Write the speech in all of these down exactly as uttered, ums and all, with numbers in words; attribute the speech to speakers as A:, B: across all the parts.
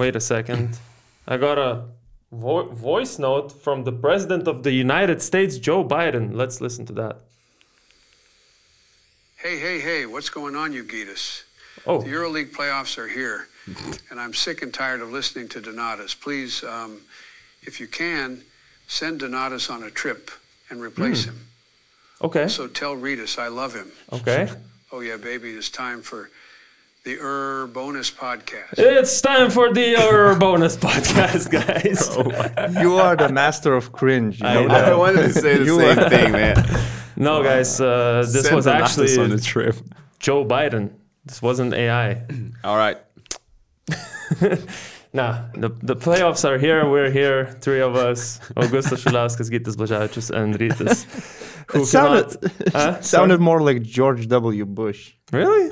A: Wait a second. I got a vo- voice note from the President of the United States, Joe Biden. Let's listen to that.
B: Hey, hey, hey, what's going on, you Gitas?
A: Oh.
B: The EuroLeague playoffs are here, and I'm sick and tired of listening to Donatas. Please, um, if you can, send Donatas on a trip and replace mm. him.
A: Okay.
B: So tell Ritas I love him.
A: Okay.
B: Oh, yeah, baby, it's time for the Ur Bonus Podcast.
A: It's time for the Ur Bonus Podcast, guys.
C: Oh, you are the master of cringe. You know
D: I, I wanted to say the same thing, man.
A: No, guys, uh, this
D: Send
A: was actually
D: on the trip.
A: Joe Biden. This wasn't A I.
D: All right.
A: Nah, the, the playoffs are here. We're here, three of us. Augustas Šuliauskas, Gytis Blaževičius, and Rytis.
C: It sounded, huh? sounded more like George W. Bush.
A: Really?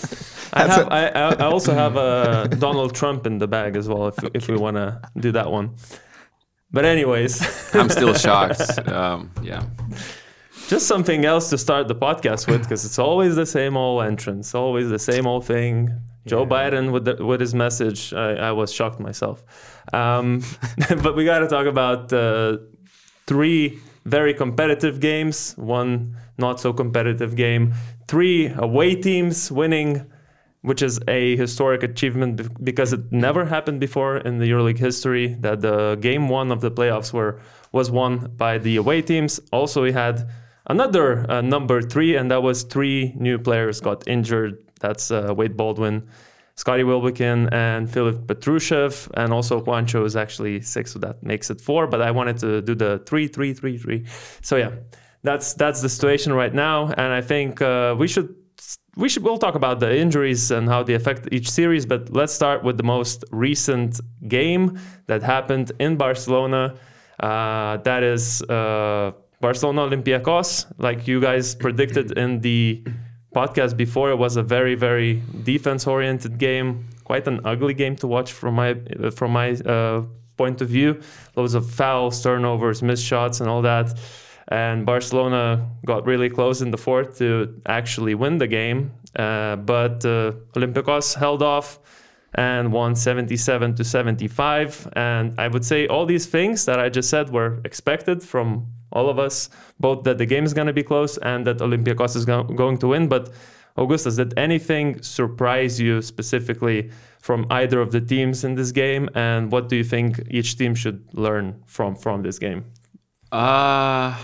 A: I have. I, I also have uh, Donald Trump in the bag as well, if if we want to do that one. But anyways,
D: I'm still shocked. Um, yeah.
A: Just something else to start the podcast with, because it's always the same old entrance, always the same old thing. Joe yeah. Biden with the, with his message, I, I was shocked myself. Um, but we got to talk about uh, three very competitive games, one not so competitive game, three away teams winning, which is a historic achievement because it never happened before in the EuroLeague history that the game one of the playoffs were was won by the away teams. Also, we had another uh, number three, and that was three new players got injured. That's uh, Wade Baldwin, Scotty Wilbekin, and Filip Petrushev. And also Juancho is actually six, so that makes it four. But I wanted to do the three, three, three, three. So yeah, that's that's the situation right now. And I think uh, we should we should we'll talk about the injuries and how they affect each series. But let's start with the most recent game that happened in Barcelona. Uh, that is uh, Barcelona Olympiacos. Like you guys predicted in the podcast before, it was a very, very defense-oriented game, quite an ugly game to watch from my from my uh, point of view. Loads of fouls, turnovers, missed shots, and all that. And Barcelona got really close in the fourth to actually win the game, uh, but uh, Olympiacos held off and won seventy-seven to seventy-five. And I would say all these things that I just said were expected from all of us, both that the game is going to be close and that Olympiacos is go- going to win. But Augustas, did anything surprise you specifically from either of the teams in this game? And what do you think each team should learn from, from this game?
D: Uh,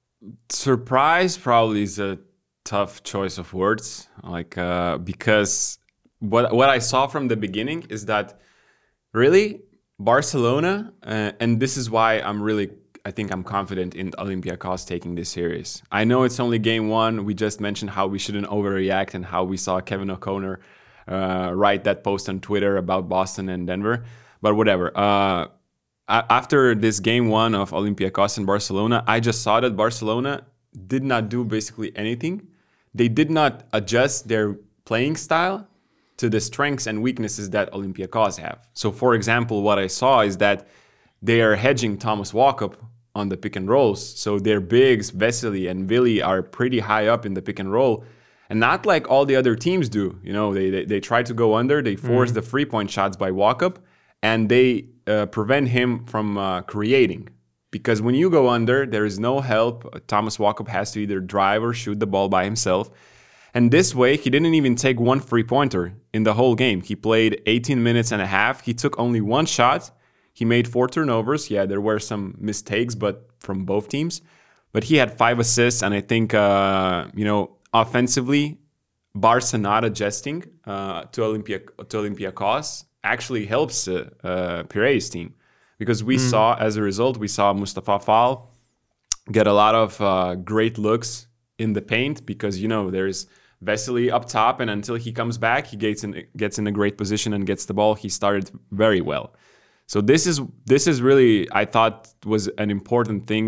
D: surprise probably is a tough choice of words. Like, uh, because what what I saw from the beginning is that really Barcelona, uh, and this is why I'm really I think I'm confident in Olympiacos taking this series. I know it's only game one. We just mentioned how we shouldn't overreact and how we saw Kevin O'Connor uh, write that post on Twitter about Boston and Denver. But whatever. Uh, after this game one of Olympiacos and Barcelona, I just saw that Barcelona did not do basically anything. They did not adjust their playing style to the strengths and weaknesses that Olympiacos have. So, for example, what I saw is that they are hedging Thomas Walkup on the pick and rolls. So their bigs, Vesely and Willi, are pretty high up in the pick and roll. And not like all the other teams do. You know, they they, they try to go under, they force mm. the three-point shots by Walkup, and they uh, prevent him from uh, creating. Because when you go under, there is no help. Thomas Walkup has to either drive or shoot the ball by himself. And this way, he didn't even take one three-pointer in the whole game. He played eighteen minutes and a half. He took only one shot. He made four turnovers. Yeah, there were some mistakes, but from both teams. But he had five assists, and I think, uh, you know, offensively, Barca not adjusting uh, to, Olympia, to Olympiacos actually helps uh, uh, Piraeus team. Because we mm. saw, as a result, we saw Mustafa Fall get a lot of uh, great looks in the paint because, you know, there's Vesely up top, and until he comes back, he gets in, gets in a great position and gets the ball. He started very well. So this is this is really, I thought, was an important thing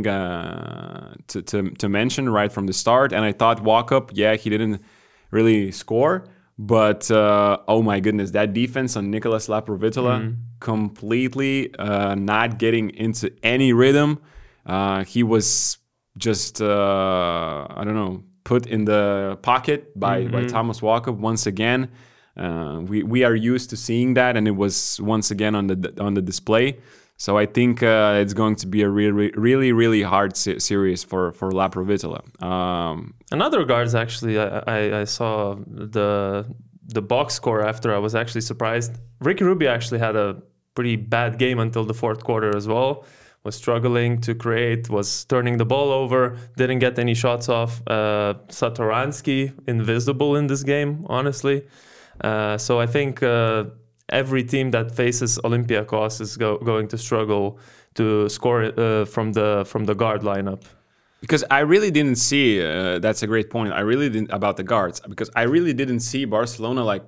D: uh, to, to to mention right from the start. And I thought Walkup, yeah, he didn't really score, but uh, oh my goodness, that defense on Nicolas Laprovitola, mm-hmm. completely uh, not getting into any rhythm. Uh, he was just uh, I don't know, put in the pocket by, mm-hmm. by Thomas Walkup once again. Uh, we we are used to seeing that, and it was once again on the on the display. So I think uh, it's going to be a really, really, really hard se- series for for La Provitola. Um,
A: Another guards actually, I, I, I saw the the box score after. I was actually surprised. Ricky Rubio actually had a pretty bad game until the fourth quarter as well. Was struggling to create, was turning the ball over, didn't get any shots off. Uh, Satoransky, invisible in this game, honestly. Uh, so I think uh, every team that faces Olympiacos is go- going to struggle to score uh, from the from the guard lineup.
D: Because I really didn't see, uh, that's a great point, I really didn't, about the guards, because I really didn't see Barcelona, like,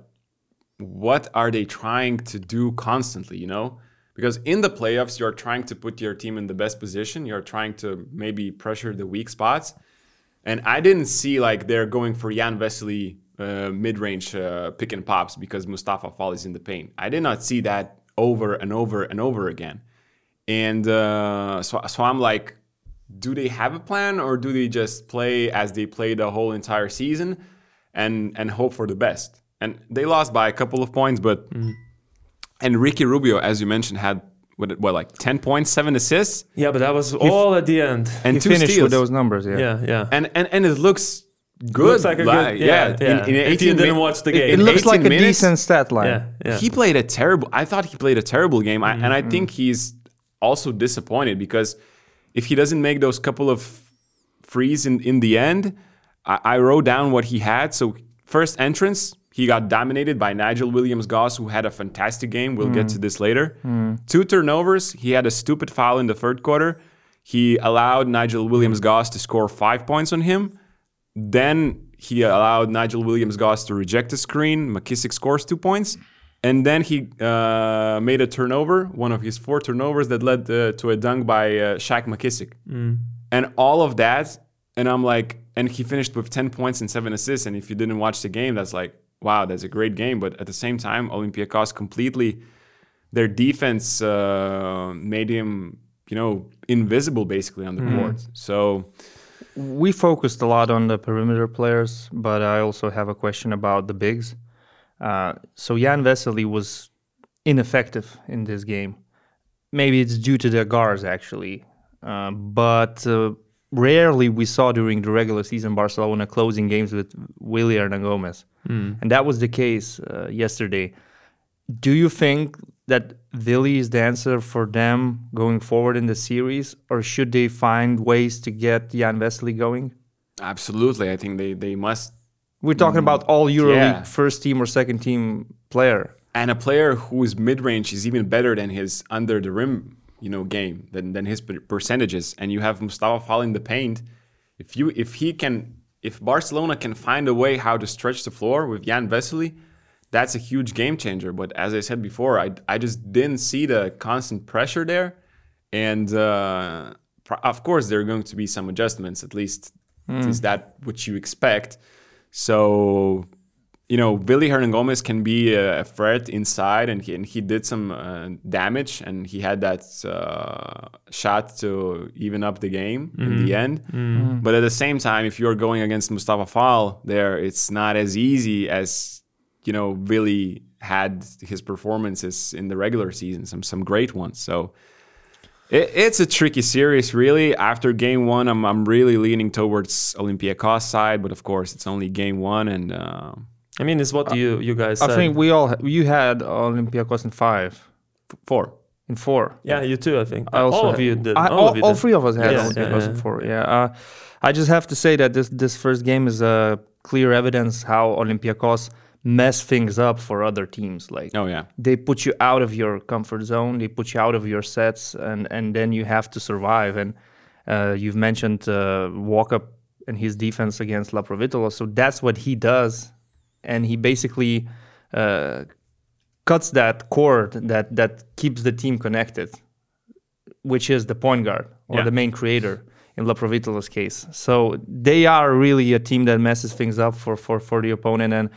D: what are they trying to do constantly, you know? Because in the playoffs, you're trying to put your team in the best position, you're trying to maybe pressure the weak spots, and I didn't see, like, they're going for Jan Vesely uh, mid-range uh, pick and pops because Mustafa Fall is in the paint. I did not see that over and over and over again. And uh, so, so I'm like, do they have a plan, or do they just play as they played the whole entire season and and hope for the best? And they lost by a couple of points, but mm. and Ricky Rubio, as you mentioned, had what, what like ten points, seven assists.
A: Yeah, but that was all at the end.
C: And he
D: two
C: finished
D: steals
C: with those numbers. Yeah,
A: Yeah, yeah.
D: And and and it looks good.
A: Looks like a good, yeah,
D: yeah.
A: yeah.
D: In, in
A: if you didn't
D: mi-
A: watch the
D: in-
A: game,
C: it
D: in
C: looks like a
D: eighteen minutes,
C: decent stat line.
A: yeah, yeah.
D: He played a terrible. I thought he played a terrible game, I,
A: Mm-hmm.
D: and I think he's also disappointed because if he doesn't make those couple of frees in, in the end, I, I wrote down what he had. So first entrance, he got dominated by Nigel Williams-Goss, who had a fantastic game. We'll mm. get to this later. Mm. Two turnovers. He had a stupid foul in the third quarter. He allowed Nigel Williams-Goss to score five points on him. Then he allowed Nigel Williams-Goss to reject a screen. McKissick scores two points. And then he uh, made a turnover, one of his four turnovers that led uh, to a dunk by uh, Shaq McKissick. Mm. And all of that, and I'm like, and he finished with ten points and seven assists. And if you didn't watch the game, that's like, wow, that's a great game. But at the same time, Olympiacos completely, their defense uh, made him, you know, invisible basically on the mm. court. So
C: we focused a lot on the perimeter players, but I also have a question about the bigs. Uh, so Jan Vesely was ineffective in this game. Maybe it's due to the guards, actually. Uh, but uh, rarely we saw during the regular season Barcelona closing games with Willy Hernangomez. Mm. And that was the case uh, yesterday. Do you think that Willy is the answer for them going forward in the series, or should they find ways to get Jan Vesely going?
D: Absolutely. I think they, they must.
C: We're talking about all EuroLeague
D: yeah.
C: first team or second team player.
D: And a player whose mid-range is even better than his under the rim, you know, game, than, than his percentages. And you have Mustafa Fall in the paint. If you if he can if Barcelona can find a way how to stretch the floor with Jan Vesely, that's a huge game changer. But as I said before, I I just didn't see the constant pressure there. And uh, of course there are going to be some adjustments, at least mm. is that what you expect. So, you know, Willy Hernangomez can be a, a threat inside, and he, and he did some uh, damage, and he had that uh, shot to even up the game mm-hmm. in the end. Mm-hmm. But at the same time, if you're going against Mustafa Fall there, it's not as easy as, you know, Willy had his performances in the regular season, some some great ones. So it, it's a tricky series, really. After game one, I'm I'm really leaning towards Olympiacos side, but of course, it's only game one, and uh,
A: I mean, it's what uh, you you guys.
C: I
A: said.
C: think we all you had Olympiacos in five,
D: F- four,
C: in four.
A: Yeah, you too. I think
C: I also
A: all of
C: had,
A: you did.
C: I,
A: all,
C: all,
A: of you
C: all
A: did.
C: three of us had
A: yeah,
C: Olympiacos
A: yeah, yeah.
C: in four. Yeah, uh, I just have to say that this this first game is a clear evidence how Olympiacos mess things up for other teams. Like,
D: oh yeah,
C: they put you out of your comfort zone, they put you out of your sets, and and then you have to survive. And uh, you've mentioned uh, Walkup and his defense against La Provitola, so that's what he does, and he basically uh, cuts that cord that that keeps the team connected, which is the point guard or
A: yeah.
C: the main creator in La Provitola's case. So they are really a team that messes things up for for for the opponent. And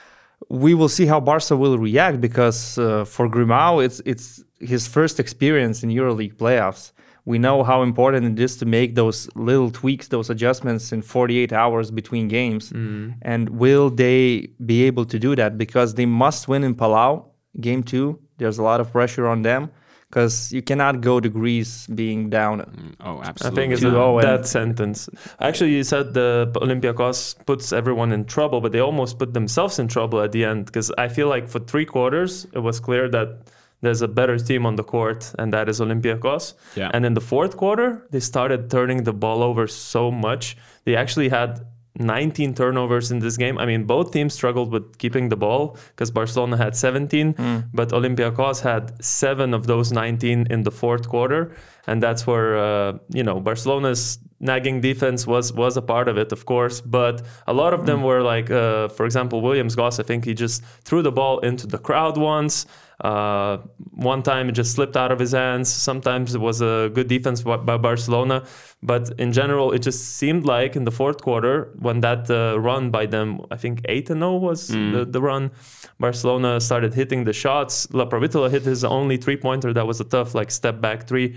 C: we will see how Barca will react, because uh, for Grimao, it's it's his first experience in EuroLeague playoffs. We know how important it is to make those little tweaks, those adjustments in forty-eight hours between games.
A: Mm.
C: And will they be able to do that? Because they must win in Palau, game two. There's a lot of pressure on them because you cannot go to Greece being down.
D: Oh,
A: I
D: absolutely.
A: think it's
C: two oh
A: a,
C: and-
A: that sentence. Actually, you said the Olympiacos puts everyone in trouble, but they almost put themselves in trouble at the end because I feel like for three quarters, it was clear that there's a better team on the court, and that is Olympiacos.
D: Yeah.
A: And in the fourth quarter, they started turning the ball over so much. They actually had nineteen turnovers in this game. I mean, both teams struggled with keeping the ball because Barcelona had seventeen,
C: Mm.
A: but Olympiacos had seven of those nineteen in the fourth quarter. And that's where, uh, you know, Barcelona's nagging defense was was a part of it, of course. But a lot of them were like, uh, for example, Williams Goss, I think he just threw the ball into the crowd once. Uh, one time it just slipped out of his hands. Sometimes it was a good defense by, by Barcelona. But in general, it just seemed like in the fourth quarter, when that uh, run by them, I think eight and oh was the, the run, Barcelona started hitting the shots. La Provitola hit his only three-pointer. That was a tough, like, step-back three.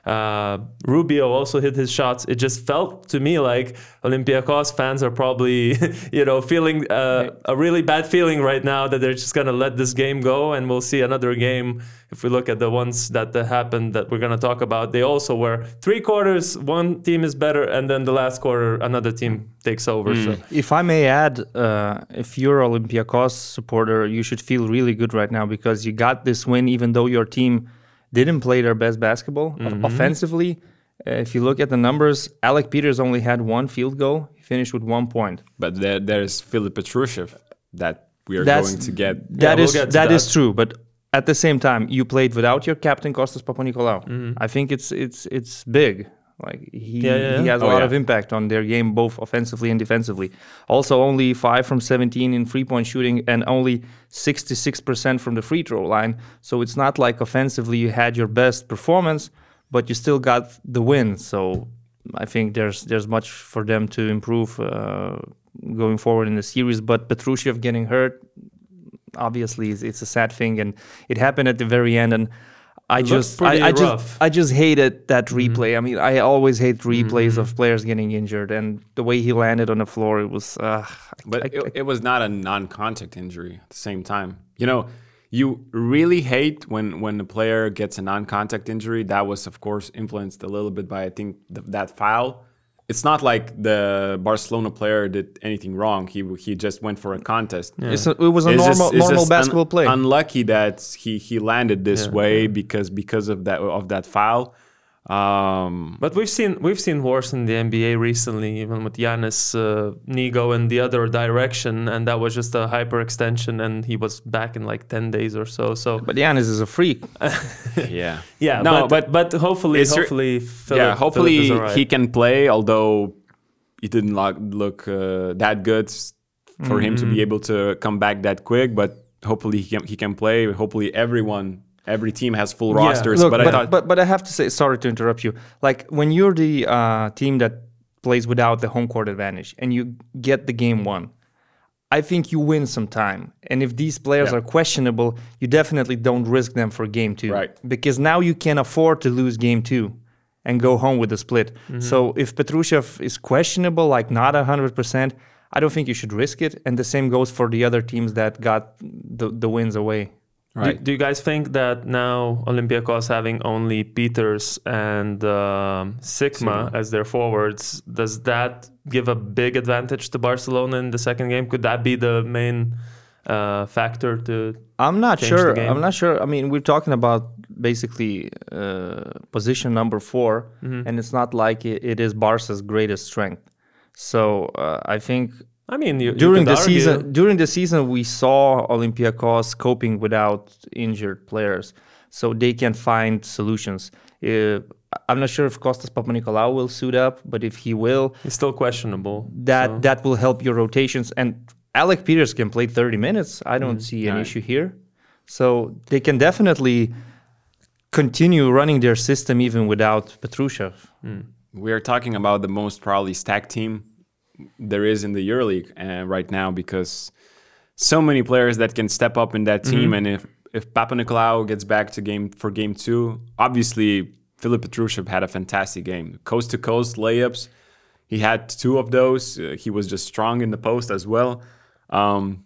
A: Uh, Rubio also hit his shots. It just felt to me like Olympiacos fans are probably, you know, feeling uh, a really bad feeling right now that they're just going to let this game go, and we'll see another game. If we look at the ones that uh, happened that we're going to talk about, they also were three quarters, one team is better, and then the last quarter, another team takes over. So
C: If I may add, uh, if you're an Olympiacos supporter, you should feel really good right now because you got this win even though your team didn't play their best basketball.
A: Mm-hmm.
C: Offensively, uh, if you look at the numbers, Alec Peters only had one field goal. He finished with one point.
D: But there, there's Filip Petrushev that we are
C: That's-
D: going to get.
C: That
A: we'll
C: is
A: get to
C: that
A: that.
C: is true, but at the same time, you played without your captain Kostas Papanikolaou.
A: Mm-hmm.
C: I think it's it's it's big. Like he,
A: Yeah, yeah,
C: he
A: yeah.
C: has a
D: Oh,
C: lot
D: yeah.
C: of impact on their game, both offensively and defensively. Also, only five from seventeen in three-point shooting, and only sixty-six percent from the free throw line. So it's not like offensively you had your best performance, but you still got the win. So I think there's there's much for them to improve uh, going forward in the series. But Petrushev getting hurt, obviously it's, it's a sad thing, and it happened at the very end. And I
A: It
C: just,
A: looked pretty
C: I, I just,
A: rough.
C: I just hated that replay. I mean, I always hate replays
A: Mm-hmm.
C: of players getting injured, and the way he landed on the floor, it was. Uh,
D: But
C: I,
D: it, it was not a non-contact injury at the same time. You know, you really hate when when the player gets a non-contact injury. That was, of course, influenced a little bit by, I think, the, that foul. It's not like the Barcelona player did anything wrong. He he just went for a contest.
C: it's a, it was a
D: It's
C: normal,
D: just- it's
C: normal
D: just
C: basketball
D: un-
C: play.
D: Unlucky that he he landed this
A: Yeah,
D: way because because of that of that foul. Um,
A: But we've seen we've seen worse in the N B A recently, even with Giannis uh, knee going the other direction, and that was just a hyperextension, and he was back in like ten days or so. So
C: But Giannis is a freak.
D: yeah,
A: yeah,
D: No,
A: but but, hopefully
D: it's re-
A: hopefully Philip,
D: yeah, hopefully
A: Philip is all right.
D: he can play. Although it didn't look, look uh, that good s- for him to
A: Mm-hmm.
D: be able to come back that quick. But hopefully he can he can play. Hopefully everyone, every team has full
A: Yeah.
D: rosters.
C: Look,
D: but,
C: but,
D: I thought,
C: but but I have to say, sorry to interrupt you. Like when you're the uh, team that plays without the home court advantage and you get the game won, I think you win some time. And if these players
D: Yeah.
C: are questionable, you definitely don't risk them for game two,
D: Right.
C: Because now you can afford to lose game two and go home with a split.
D: Mm-hmm.
C: So if Petrushev is questionable, like not a hundred percent, I don't think you should risk it. And the same goes for the other teams that got the the wins away.
A: Do,
D: right.
A: do you guys think that now Olympiacos having only Peters and um, Sigma as their forwards, does that give a big advantage to Barcelona in the second game? Could that be the main uh, factor to?
C: I'm not
A: change the
C: sure.
A: game?
C: I'm not sure. I mean, we're talking about basically uh, position number four,
A: Mm-hmm.
C: and it's not like it, it is Barca's greatest strength. So uh, I think
A: I mean, you, you
C: during
A: could
C: the
A: argue-
C: season, during the season, we saw Olympiacos coping without injured players, so they can find solutions. Uh, I'm not sure if Kostas Papanikolaou will suit up, but if he will,
A: He's still questionable.
C: that
A: so-
C: that will help your rotations. And Alec Peters can play thirty minutes. I don't
A: Mm-hmm.
C: see an
D: Right.
C: issue here. So they can definitely continue running their system even without Petrushev.
D: We are talking about the most probably stacked team there is in the EuroLeague uh, right now because so many players that can step up in that team. And if if Papanikolaou gets back to game for game two, obviously Filip Petrusev had a fantastic game. Coast to coast layups. He had two of those. Uh, he was just strong in the post as well. Um,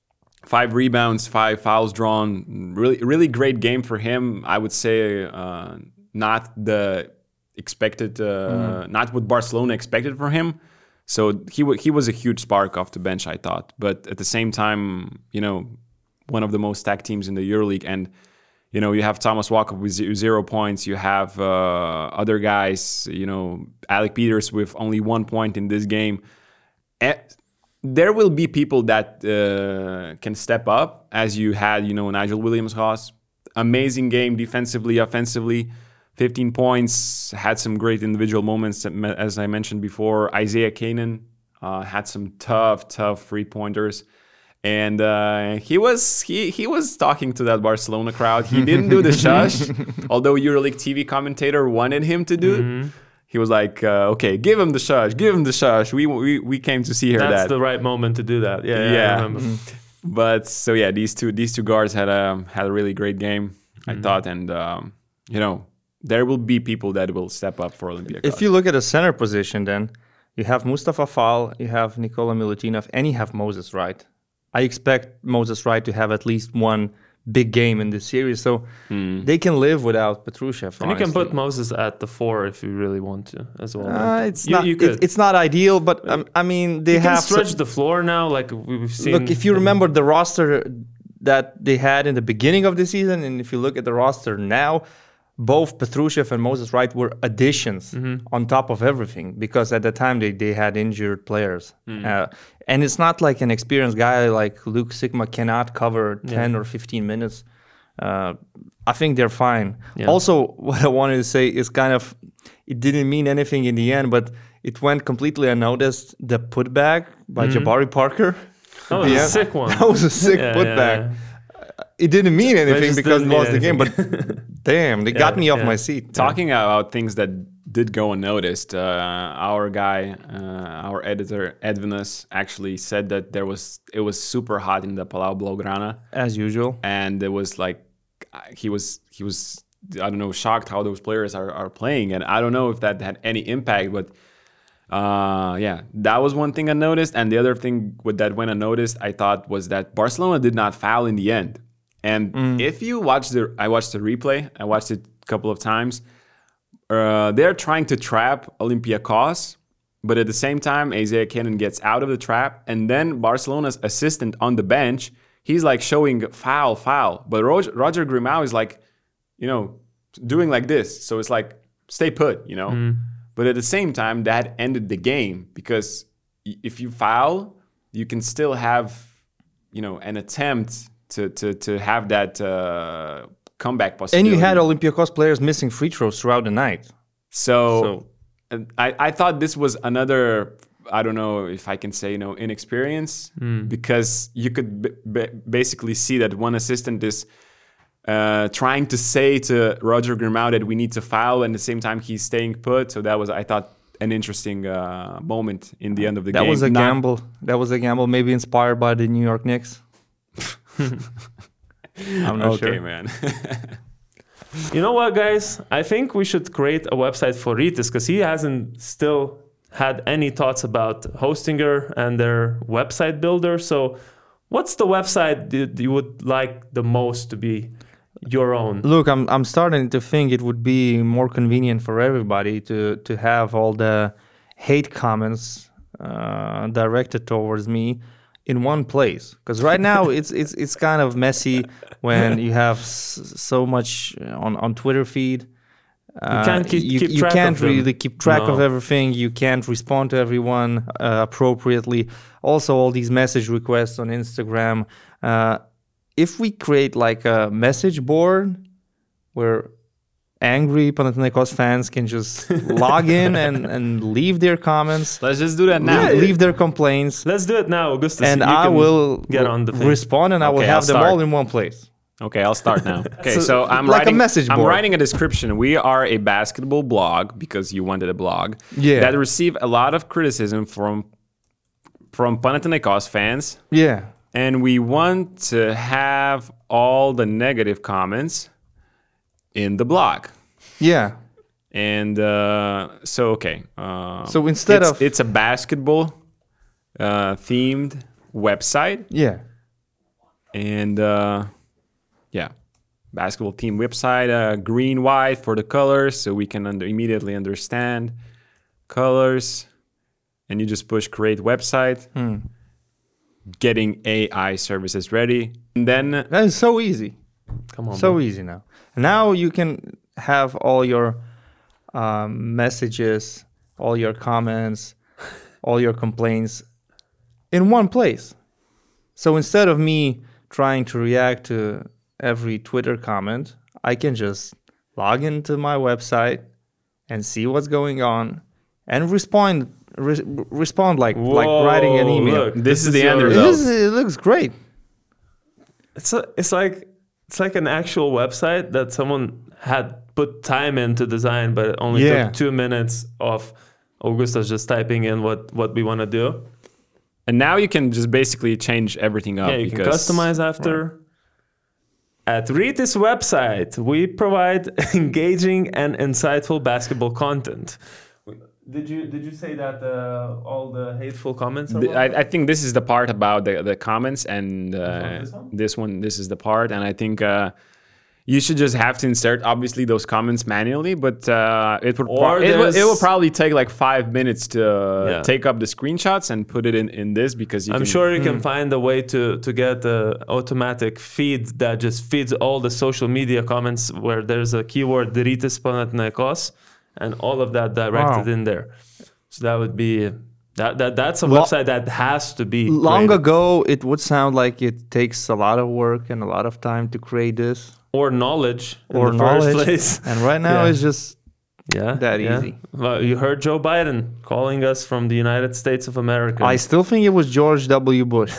D: five rebounds, five fouls drawn. Really, really great game for him. I would say uh, not the expected, uh, mm. not what Barcelona expected from him. So he w- he was a huge spark off the bench, I thought. But at the same time, you know, one of the most stacked teams in the EuroLeague, and you know, you have Thomas Walker with zero points. You have uh, other guys, you know, Alec Peters with only one point in this game. And there will be people that uh, can step up, as you had, you know, Nigel Williams-Goss. Amazing game defensively, offensively. fifteen points, had some great individual moments, as I mentioned before. Isaiah Canaan uh, had some tough, tough three-pointers. And uh, he was he he was talking to that Barcelona crowd. He didn't do the shush, although EuroLeague T V commentator wanted him to do mm-hmm. it. He was like, uh, "Okay, give him the shush, give him the shush." We we, we came to see her.
A: That's
D: that.
A: the right moment to do that. Yeah, yeah.
D: yeah.
A: I remember.
D: Mm-hmm. But so yeah, these two these two guards had a had a really great game, mm-hmm. I thought, and um, you know, there will be people that will step up for Olympiacos.
C: If you look at a center position, then you have Mustafa Fall, you have Nikola Milutinov, and you have Moses Wright. I expect Moses Wright to have at least one big game in this series, so mm. they can live without Petrusev.
A: And honestly. You can put Moses at the four if you really want to, as well.
C: Uh, it's you, not. You it, it's not ideal, but um, I mean they
A: you
C: have
A: can stretch
C: some,
A: the floor now, like we've seen.
C: Look, if you remember the roster that they had in the beginning of the season, and if you look at the roster now, both Petrusev and Moses Wright were additions mm-hmm. on top of everything, because at the time they, they had injured players. Mm. Uh, and it's not like an experienced guy like Luke Sigma cannot cover ten yeah. or fifteen minutes. Uh, I think they're fine. Yeah. Also, what I wanted to say is kind of, it didn't mean anything in the end, but it went completely unnoticed. The putback by mm-hmm. Jabari Parker.
A: That was a end, sick one.
C: That was a sick yeah, putback. Yeah, yeah. It didn't mean anything because it lost the game, but damn, they yeah, got me off yeah. my seat.
D: Talking yeah. about things that did go unnoticed, uh, our guy, uh, our editor, Edvinus, actually said that there was it was super hot in the Palau Blaugrana.
C: As usual.
D: And it was like, he was, he was I don't know, shocked how those players are, are playing. And I don't know if that had any impact, but uh, yeah, that was one thing I noticed. And the other thing with that went unnoticed, I thought, was that Barcelona did not foul in the end. And mm. if you watch the, I watched the replay, I watched it a couple of times. Uh, they're trying to trap Olympiacos, but at the same time, Isaiah Canaan gets out of the trap, and then Barcelona's assistant on the bench, he's like showing foul, foul. But Roger, Roger Grimau is like, you know, doing like this. So it's like, stay put, you know. Mm. But at the same time, that ended the game, because if you foul, you can still have, you know, an attempt to to to have that uh, comeback possibility.
C: And you had Olympiacos players missing free throws throughout the night.
D: So, so. I, I thought this was another, I don't know if I can say, you know, inexperience, mm. because you could b- b- basically see that one assistant is uh, trying to say to Roger Grimau that we need to foul, and at the same time he's staying put. So that was, I thought, an interesting uh, moment in the end of the
C: that
D: game.
C: That was a
D: Not,
C: gamble. That was a gamble, maybe inspired by the New York Knicks. I'm not
D: okay,
C: sure.
D: man.
A: You know what, guys? I think we should create a website for Rytis, because he hasn't still had any thoughts about Hostinger and their website builder. So what's the website that you would like the most to be your own?
C: Look, I'm I'm starting to think it would be more convenient for everybody to, to have all the hate comments uh, directed towards me in one place, because right now it's it's it's kind of messy when you have s- so much on, on Twitter feed. Uh,
A: you can't keep,
C: you,
A: keep
C: you
A: track
C: can't
A: of them.
C: really keep track
A: no.
C: of everything. You can't respond to everyone uh, appropriately. Also, all these message requests on Instagram. Uh, if we create like a message board where angry Panathinaikos fans can just log in and, and leave their comments.
D: Let's just do that now.
C: Yeah, leave their complaints.
A: Let's do it now, Augustus.
C: And
A: you
C: I will
A: get on the thing.
C: respond, and I will
D: okay,
C: have
D: I'll
C: them
D: start.
C: all in one place.
D: Okay, I'll start now. Okay,
C: so,
D: so I'm
C: like
D: writing
C: a message board.
D: I'm writing a description. We are a basketball blog, because you wanted a blog,
C: yeah.
D: that receive a lot of criticism from from Panathinaikos fans.
C: Yeah.
D: And we want to have all the negative comments in the blog.
C: Yeah.
D: And uh, so, okay. Uh,
C: So instead
D: it's,
C: of-
D: it's a basketball uh, themed website.
C: Yeah.
D: And uh, yeah, basketball team website, uh, green, white for the colors, so we can under- immediately understand colors. And you just push create website,
C: Hmm.
D: getting A I services ready. And then
C: That is so easy.
A: Come on,
C: So
A: bro.
C: easy now. Now you can have all your um, messages, all your comments, all your complaints in one place. So instead of me trying to react to every Twitter comment, I can just log into my website and see what's going on and respond re- respond like like writing an
A: Whoa,
C: email.
A: look,
D: This is the end
A: your-
C: It,
D: result.
C: is, it looks great.
A: It's a, it's like it's like an actual website that someone had put time in to design, but it only
C: Yeah.
A: took two minutes of Augustus just typing in what what we want to do.
D: and now you can just basically change everything up.
A: Yeah, you can
D: because
A: customize after. At Ritis website, we provide engaging and insightful basketball content. Did you did you say that uh, all the hateful comments are
D: Th-
A: welcome?
D: I, I think this is the part about the, the comments, and uh,
A: This one?
D: this one, this is the part, and I think uh, you should just have to insert obviously those comments manually, but uh, it would
A: Or
D: pro- it, will, it will
A: there's-
D: probably take like five minutes to uh,
A: Yeah.
D: take up the screenshots and put it in, in this because you
A: I'm
D: can,
A: sure you can find a way to to get an automatic feed that just feeds all the social media comments where there's a keyword Ritis Panathinaikos and all of that directed
C: Wow.
A: in there. So that would be that that that's a
C: Lo-
A: website that has to be
C: Long
A: created.
C: ago, it would sound like it takes a lot of work and a lot of time to create this.
A: or knowledge in
C: Or
A: the
C: knowledge.
A: first place.
C: And right now,
A: Yeah.
C: it's just
A: Yeah,
C: that
A: yeah.
C: easy.
A: Well, you heard Joe Biden calling us from the United States of America.
C: I still think it was George W. Bush.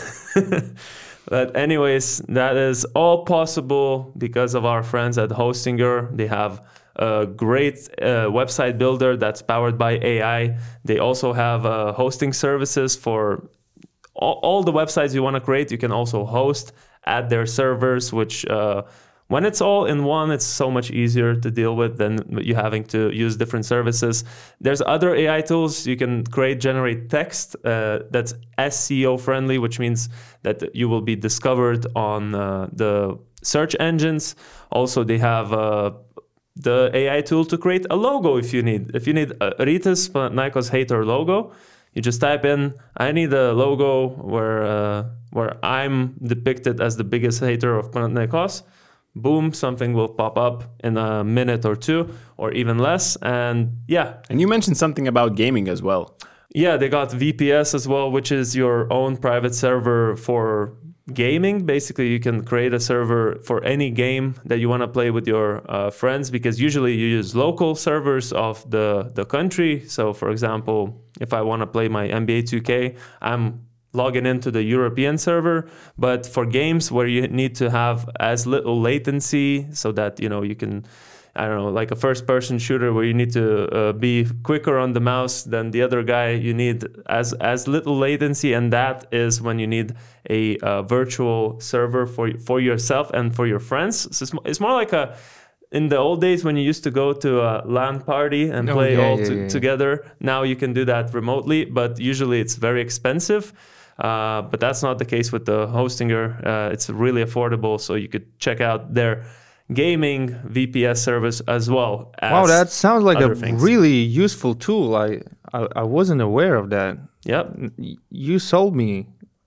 A: But anyways, that is all possible because of our friends at Hostinger. They have a great uh, website builder that's powered by A I. They also have uh, hosting services for all, all the websites you want to create. You can also host at their servers, which uh, when it's all in one, it's so much easier to deal with than you having to use different services. There's other A I tools. You can create, generate text uh, that's S E O friendly, which means that you will be discovered on uh, the search engines. Also, they have uh, the A I tool to create a logo if you need. If you need a Ritis Panathinaikos hater logo, you just type in, I need a logo where uh, where I'm depicted as the biggest hater of Panathinaikos. Boom, something will pop up in a minute or two, or even less. And yeah,
D: and you mentioned something about gaming as well.
A: yeah, they got V P S as well, which is your own private server for gaming. Basically, you can create a server for any game that you want to play with your uh, friends, because usually you use local servers of the, the country. So, for example, if I want to play my N B A two K, I'm logging into the European server. But for games where you need to have as little latency so that, you know, you can, I don't know, like a first-person shooter where you need to uh, be quicker on the mouse than the other guy, you need as as little latency, and that is when you need a uh, virtual server for for yourself and for your friends. So it's, mo- it's more like a, in the old days when you used to go to a LAN party and
C: Oh,
A: play
C: yeah,
A: all
C: yeah,
A: to,
C: yeah, yeah.
A: together. Now you can do that remotely, but usually it's very expensive. Uh, but that's not the case with the Hostinger. Uh, it's really affordable, so you could check out their gaming V P S service as well. As
C: Wow, that sounds like a
A: other things.
C: really useful tool. I, I I wasn't aware of that.
A: Yep.
C: Y- You sold me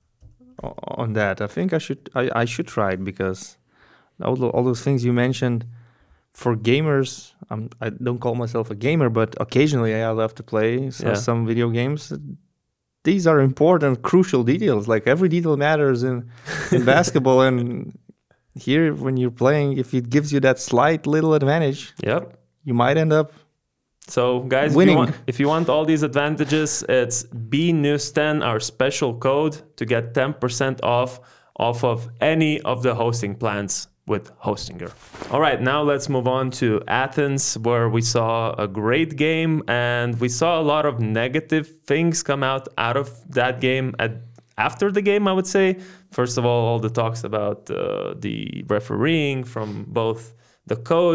C: o- on that. I think I should I, I should try it, because all, tho- all those things you mentioned for gamers. I'm, I don't call myself a gamer, but occasionally I love to play so,
A: Yeah.
C: some video games. These are important, crucial details. Like every detail matters in in basketball, and here when you're playing, if it gives you that slight little advantage,
A: Yep.
C: you might end up
A: So, guys, if
C: Winning.
A: you, want, if you want all these advantages, it's B News ten, our special code, to get ten percent off off of any of the hosting plans with Hostinger. All right, now let's move on to Athens, where we saw a great game, and we saw a lot of negative things come out out of that game. At, after the game, I would say, first of all, all the talks about uh, the refereeing from both the coach,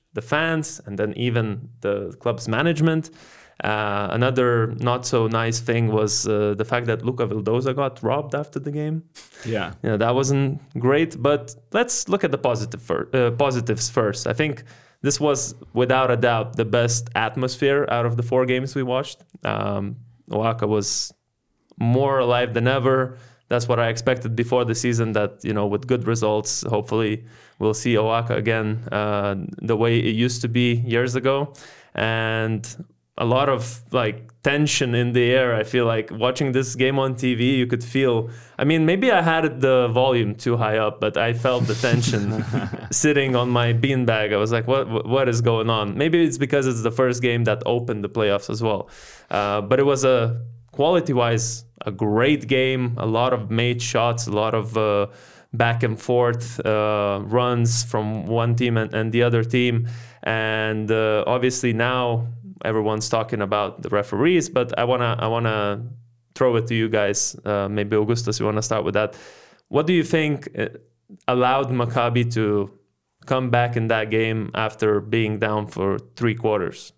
A: the fans and then even the club's management. Uh, another not so nice thing was uh, the fact that Luca Vildoza got robbed after the game.
D: Yeah.
A: Yeah, that wasn't great. But let's look at the positive fir- uh, positives first. I think this was without a doubt the best atmosphere out of the four games we watched. Um, Oaxaca was more alive than ever. That's what I expected before the season, that, you know, with good results, hopefully we'll see Oaxaca again uh, the way it used to be years ago. And a lot of like tension in the air. I feel like watching this game on T V, you could feel, I mean, maybe I had the volume too high up, but I felt the tension sitting on my beanbag. I was like, what, what is going on? Maybe it's because it's the first game that opened the playoffs as well. Uh, but it was a quality-wise, a great game, a lot of made shots, a lot of uh, back and forth uh, runs from one team and, and the other team. And uh, obviously now everyone's talking about the referees, but I wanna I wanna throw it to you guys. Uh, maybe Augustus, you wanna start with that. What do you think allowed Maccabi to come back in that game after being down for three quarters?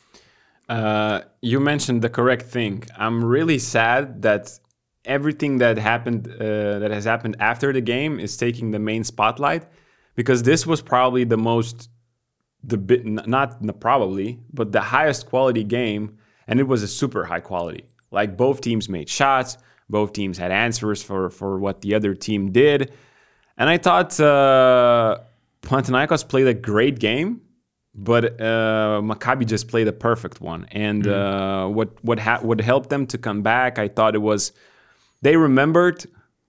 D: Uh, you mentioned the correct thing. I'm really sad that everything that happened, uh, that has happened after the game, is taking the main spotlight, because this was probably the most, the bit not probably, but the highest quality game, and it was a super high quality. Like, both teams made shots, both teams had answers for for what the other team did, and I thought uh, Panathinaikos played a great game. But uh, Maccabi just played a perfect one, and mm. uh, what what ha- what helped them to come back, I thought it was they remembered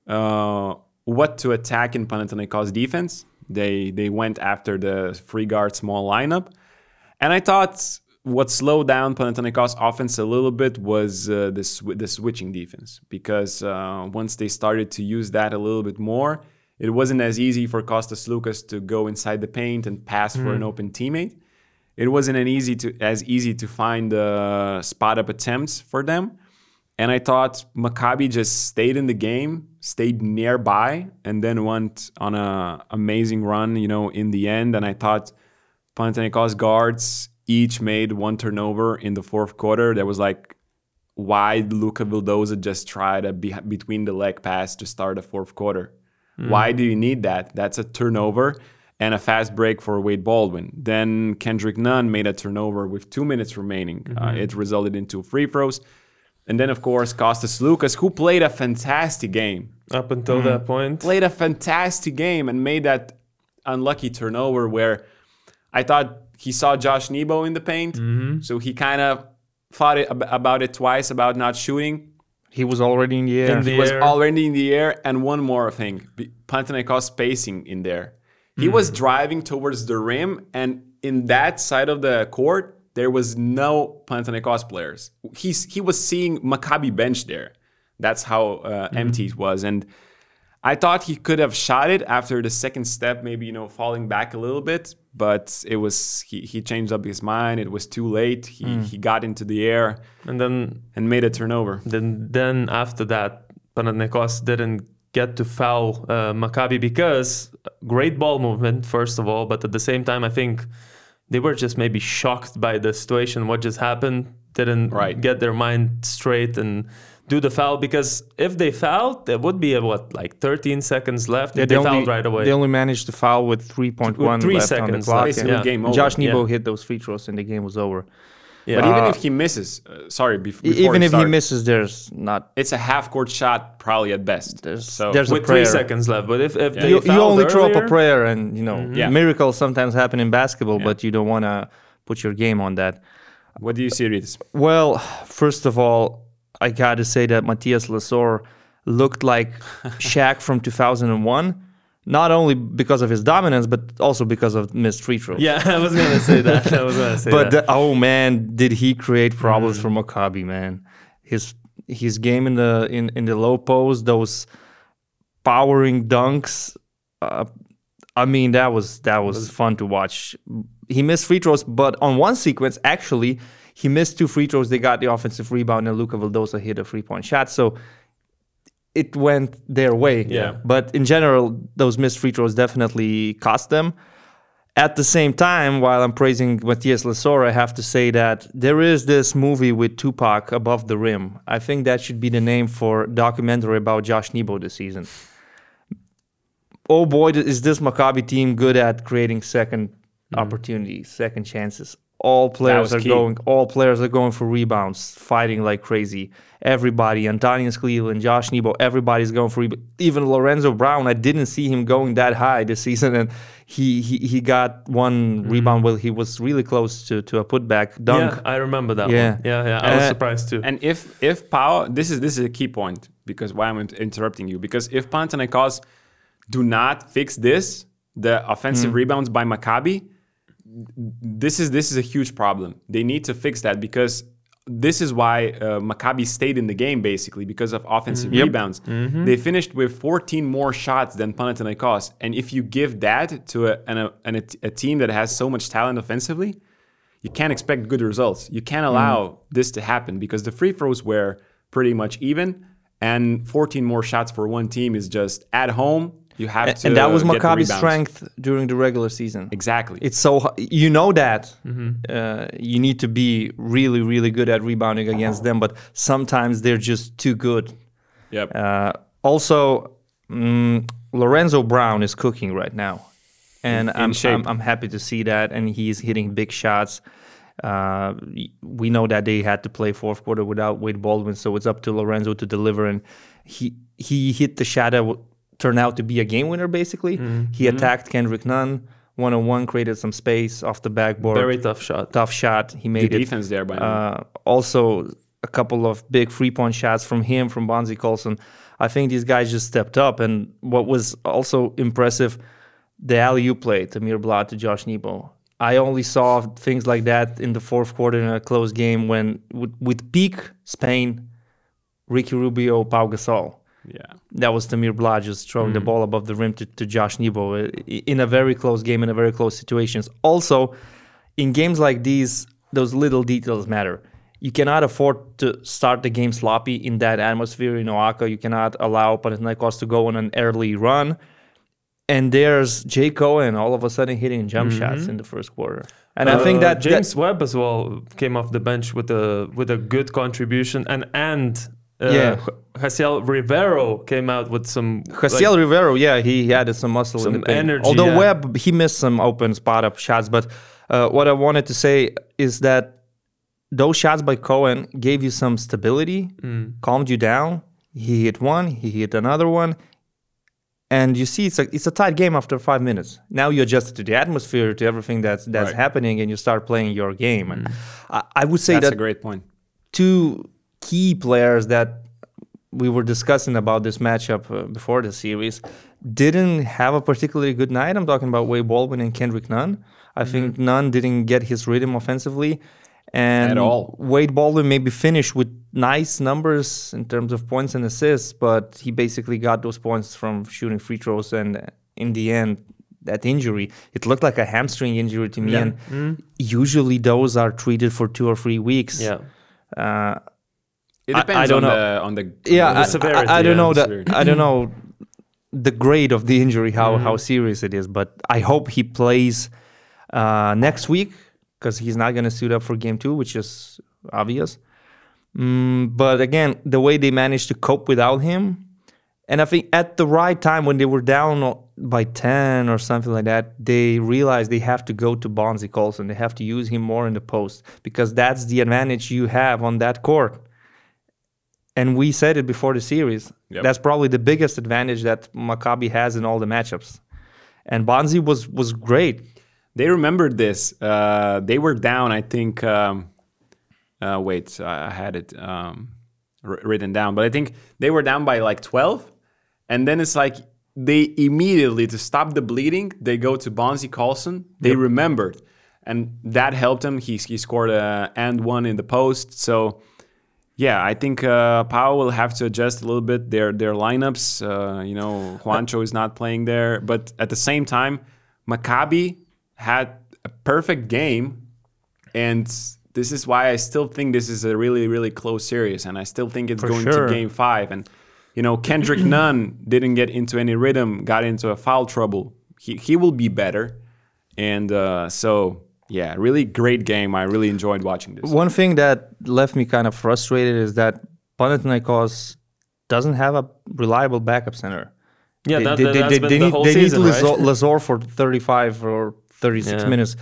D: uh, what to attack in Panathinaikos defense. They they went after the free guard small lineup, and I thought what slowed down Panathinaikos offense a little bit was uh, the sw- the switching defense, because uh, once they started to use that a little bit more, it wasn't as easy for Kostas Lukas to go inside the paint and pass mm. for an open teammate. It wasn't an easy to as easy to find uh, spot up attempts for them. And I thought Maccabi just stayed in the game, stayed nearby, and then went on an amazing run, you know, in the end. And I thought Panathinaikos guards each made one turnover in the fourth quarter. That was like, why Luca Vildoza just tried a be- between the leg pass to start the fourth quarter? Mm. Why do you need that? That's a turnover and a fast break for Wade Baldwin. Then Kendrick Nunn made a turnover with two minutes remaining. Mm-hmm. Uh, it resulted in two free throws. And then, of course, Kostas Lukas, who played a fantastic game.
A: Up until mm-hmm. that point.
D: Played a fantastic game and made that unlucky turnover where I thought he saw Josh Nebo in the paint. Mm-hmm. So he kind of thought it, about it twice about not shooting.
C: He was already in the air.
D: In the he air. was already in the air. And one more thing, Panathinaikos spacing in there. He mm. was driving towards the rim, and in that side of the court, there was no Panathinaikos players. He's, he was seeing Maccabi bench there. That's how uh, mm. empty it was. And I thought he could have shot it after the second step, maybe, you know, falling back a little bit. But it was he, he changed up his mind. It was too late. He mm. he got into the air
A: and then
D: and made a turnover.
A: Then then after that, Panathinaikos didn't get to foul uh, Maccabi, because great ball movement, first of all, but at the same time, I think they were just maybe shocked by the situation, what just happened, didn't
D: right.
A: get their mind straight and do the foul, because if they fouled, there would be a, what, like thirteen seconds left.
C: Yeah,
A: if they,
C: they only,
A: fouled right away.
C: They only managed to foul with three point one
A: three
C: left
A: seconds
C: on the clock.
A: left, yeah.
D: Game over.
C: Josh Nebo
A: yeah.
C: hit those free throws and the game was over.
A: Yeah.
D: But even
C: uh,
D: if he misses, uh, sorry, bef- before
C: even if
D: start,
C: he misses, there's not.
D: it's a half-court shot probably at best.
C: There's
D: so
C: there's
A: with
C: a prayer.
A: three seconds left. But if, if
D: Yeah.
A: they
C: You, you
A: fouled
C: only throw up
A: earlier,
C: a prayer, and you know
A: Mm-hmm.
D: Yeah.
C: miracles sometimes happen in basketball,
D: Yeah.
C: but you don't want to put your game on that.
D: What do you see, Ritas?
C: Well, first of all, I got to say that Matthias Lesor looked like Shaq from two thousand one. Not only because of his dominance, but also because of missed free throws.
A: Yeah, I was gonna say that. I was gonna say
C: but
A: that.
C: the, oh man, did he create problems
A: Mm.
C: for Maccabi, man? His his game in the in, in the low post, those powering dunks. Uh, I mean, that was that was fun to watch. He missed free throws, but on one sequence, actually, he missed two free throws. They got the offensive rebound, and Luca Vildoza hit a three-point shot. So it went their way.
A: Yeah.
C: But in general, those missed free throws definitely cost them. At the same time, while I'm praising Matthias Lesor, I have to say that there is this movie with Tupac, Above the Rim. I think that should be the name for a documentary about Josh Nebo this season. Oh boy, is this Maccabi team good at creating second mm. opportunities, second chances. All players are key. going. All players are going for rebounds, fighting like crazy. Everybody, Antonius Cleveland, Josh Nebo, everybody's going for rebounds. Even Lorenzo Brown, I didn't see him going that high this season, and he he, he got one mm. rebound where he was really close to, to a putback dunk.
A: Yeah, I remember that
C: yeah.
A: one. Yeah, yeah, I was uh, surprised too.
D: And if if Pau, this is this is a key point because why I'm interrupting you because if Panathinaikos do not fix this, the offensive mm. rebounds by Maccabi. This is this is a huge problem. They need to fix that because this is why uh, Maccabi stayed in the game basically because of offensive mm-hmm. rebounds. Mm-hmm. They finished with fourteen more shots than Panathinaikos, and if you give that to a, an, a, an, a team that has so much talent offensively, you can't expect good results. You can't allow mm. this to happen because the free throws were pretty much even, and fourteen more shots for one team is just at home. You have to,
C: and that was Maccabi's strength during the regular season.
D: Exactly.
C: It's so you know that mm-hmm. uh, you need to be really, really good at rebounding against them, but sometimes they're just too good.
D: Yep.
C: Uh, also, um, Lorenzo Brown is cooking right now, and
D: in,
C: I'm,
D: in
C: I'm I'm happy to see that, and he's hitting big shots. Uh, we know that they had to play fourth quarter without Wade Baldwin, so it's up to Lorenzo to deliver, and he he hit the shot that w- turned out to be a game winner, basically. Mm-hmm. He attacked Kendrick Nunn, one-on-one, created some space off the backboard.
A: Very tough shot.
C: Tough shot. He made
D: the
C: it.
D: defense there by
C: uh, Also, a couple of big three-point shots from him, from Bonzi Colson. I think these guys just stepped up. And what was also impressive, the alley-oop play, Tamir Blad to Josh Nebo. I only saw things like that in the fourth quarter in a close game when, with, with peak Spain, Ricky Rubio, Pau Gasol.
D: Yeah,
C: that was Tamir Blad just throwing mm. the ball above the rim to, to Josh Nebo in a very close game, in a very close situations. Also, in games like these, those little details matter. You cannot afford to start the game sloppy in that atmosphere in Oaxaca. You cannot allow Panathinaikos to go on an early run. And there's Jay Cohen all of a sudden hitting jump mm-hmm. shots in the first quarter. And uh, I think that
A: James
C: that,
A: Webb as well came off the bench with a with a good contribution, and and. Uh,
C: yeah,
A: Hasiel Rivero came out with some.
C: Hasiel like, Rivero, yeah, he added some muscle
A: some
C: in the paint.
A: energy.
C: Although
A: yeah.
C: Webb, he missed some open spot up shots. But uh, what I wanted to say is that those shots by Cohen gave you some stability, mm. calmed you down. He hit one, he hit another one, and you see it's a it's a tight game after five minutes. Now you adjust to the atmosphere, to everything that's that's right. happening, and you start playing your game. Mm. And I, I would say
D: that's
C: that
D: a great point.
C: Two key players that we were discussing about this matchup uh, before the series didn't have a particularly good night. I'm talking about Wade Baldwin and Kendrick Nunn. I mm-hmm. think Nunn didn't get his rhythm offensively. And
D: at all.
C: Wade Baldwin maybe finished with nice numbers in terms of points and assists, but he basically got those points from shooting free throws. And in the end, that injury, it looked like a hamstring injury to me.
A: Yeah.
C: And
A: mm-hmm.
C: usually those are treated for two or three weeks.
A: Yeah.
C: Uh,
D: It depends
C: I, I don't
D: on,
C: know.
D: the, on the
C: yeah,
D: the
C: I,
A: severity.
C: I, I don't
A: yeah,
C: know that.
A: severity.
C: I don't know the grade of the injury, how
A: mm-hmm.
C: how serious it is. But I hope he plays uh, next week because he's not going to suit up for game two, which is obvious. Mm, but again, the way they managed to cope without him, and I think at the right time when they were down by ten or something like that, they realized they have to go to Bonzi Colson. They have to use him more in the post because that's the advantage you have on that court. And we said it before the series.
D: Yep.
C: That's probably the biggest advantage that Maccabi has in all the matchups. And Bonzi was was great.
D: They remembered this. Uh, they were down, I think. Um, uh, wait, I had it um, r- written down. But I think they were down by like twelve. And then it's like they immediately, to stop the bleeding, they go to Bonzi Colson. They yep. remembered. And that helped him. He, he scored a and one in the post. So... yeah, I think uh, Pau will have to adjust a little bit their their lineups. Uh, you know, Juancho is not playing there, but at the same time, Maccabi had a perfect game, and this is why I still think this is a really really close series, and I still think it's
C: For
D: going
C: sure.
D: to game five. And you know, Kendrick Nunn didn't get into any rhythm, got into a foul trouble. He he will be better. And uh, so, yeah, really great game. I really enjoyed watching this.
C: One thing that left me kind of frustrated is that Panathinaikos doesn't have a reliable backup center.
A: Yeah,
C: they,
A: that,
C: they,
A: that, that's
C: they,
A: been
C: they
A: the
C: need,
A: whole
C: they
A: season,
C: need
A: right?
C: Lazor, Lazor for thirty-five or thirty-six
A: Yeah.
C: minutes.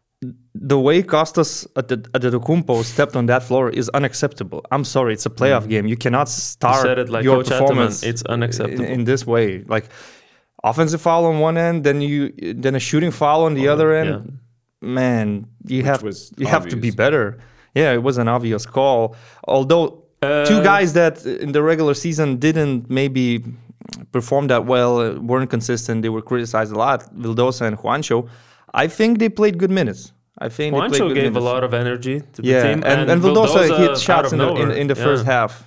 C: The way Kostas Antetokounmpo stepped on that floor is unacceptable. I'm sorry, it's a playoff game. You cannot start
A: You said it like
C: your
A: Coach
C: performance
A: Ataman, it's unacceptable.
C: in, in this way. Like offensive foul on one end, then you then a shooting foul on the other end.
A: yeah.
C: Man, you have
D: was
C: you have to be
D: obvious.
C: better. Yeah, it was an obvious call. Although
A: Uh,
C: two guys that in the regular season didn't maybe perform that well, uh, weren't consistent. They were criticized a lot. Vildosa and Juancho. I think they played good minutes. I think they played
A: Juancho
C: good
A: gave
C: minutes.
A: a lot of energy to the
C: Yeah,
A: team.
C: and, and, Vildosa
A: Vildosa
C: hit
A: out
C: shots
A: of
C: in the, in,
A: nowhere.
C: in the
A: Yeah.
C: first half.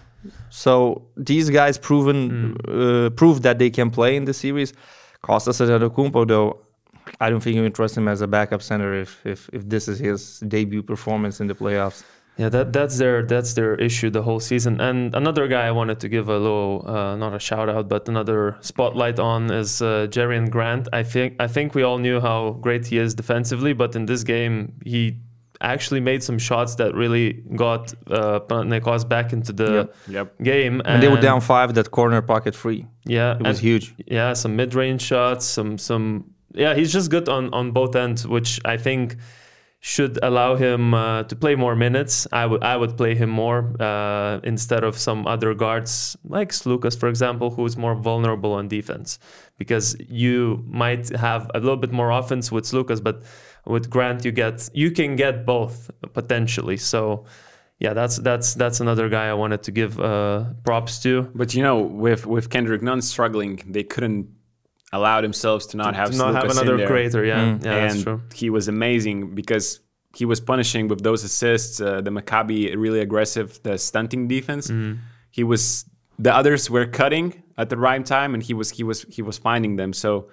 C: So these guys proven uh, proved that they can play in the series. Kostas Antetokounmpo, though, I don't think you can trust him as a backup center if, if if this is his debut performance in the playoffs.
A: Yeah, that that's their that's their issue the whole season. And another guy I wanted to give a little, uh, not a shout out, but another spotlight on is uh, Jerian Grant. I think I think we all knew how great he is defensively, but in this game he actually made some shots that really got uh, Panathinaikos back into the
C: Yep.
D: Yep.
A: game.
C: And they were down five, that corner pocket free.
A: Yeah,
C: It was
A: and-
C: huge.
A: Yeah, some mid-range shots, some some. Yeah, he's just good on on both ends, which I think should allow him uh, to play more minutes. I would I would play him more uh, instead of some other guards like Slukas, for example, who's more vulnerable on defense, because you might have a little bit more offense with Slukas, but with Grant you get you can get both potentially. So yeah, that's that's that's another guy I wanted to give uh, props to.
D: But you know, with with Kendrick Nunn struggling, they couldn't allow themselves to not have
A: to not have
D: Slukas in
A: another
D: there.
A: creator. Yeah,
C: Mm.
A: yeah, that's
D: And
A: true.
D: he was amazing because he was punishing with those assists. Uh, the Maccabi really aggressive, the stunting defense.
A: Mm-hmm.
D: He was the others were cutting at the right time, and he was he was he was finding them. So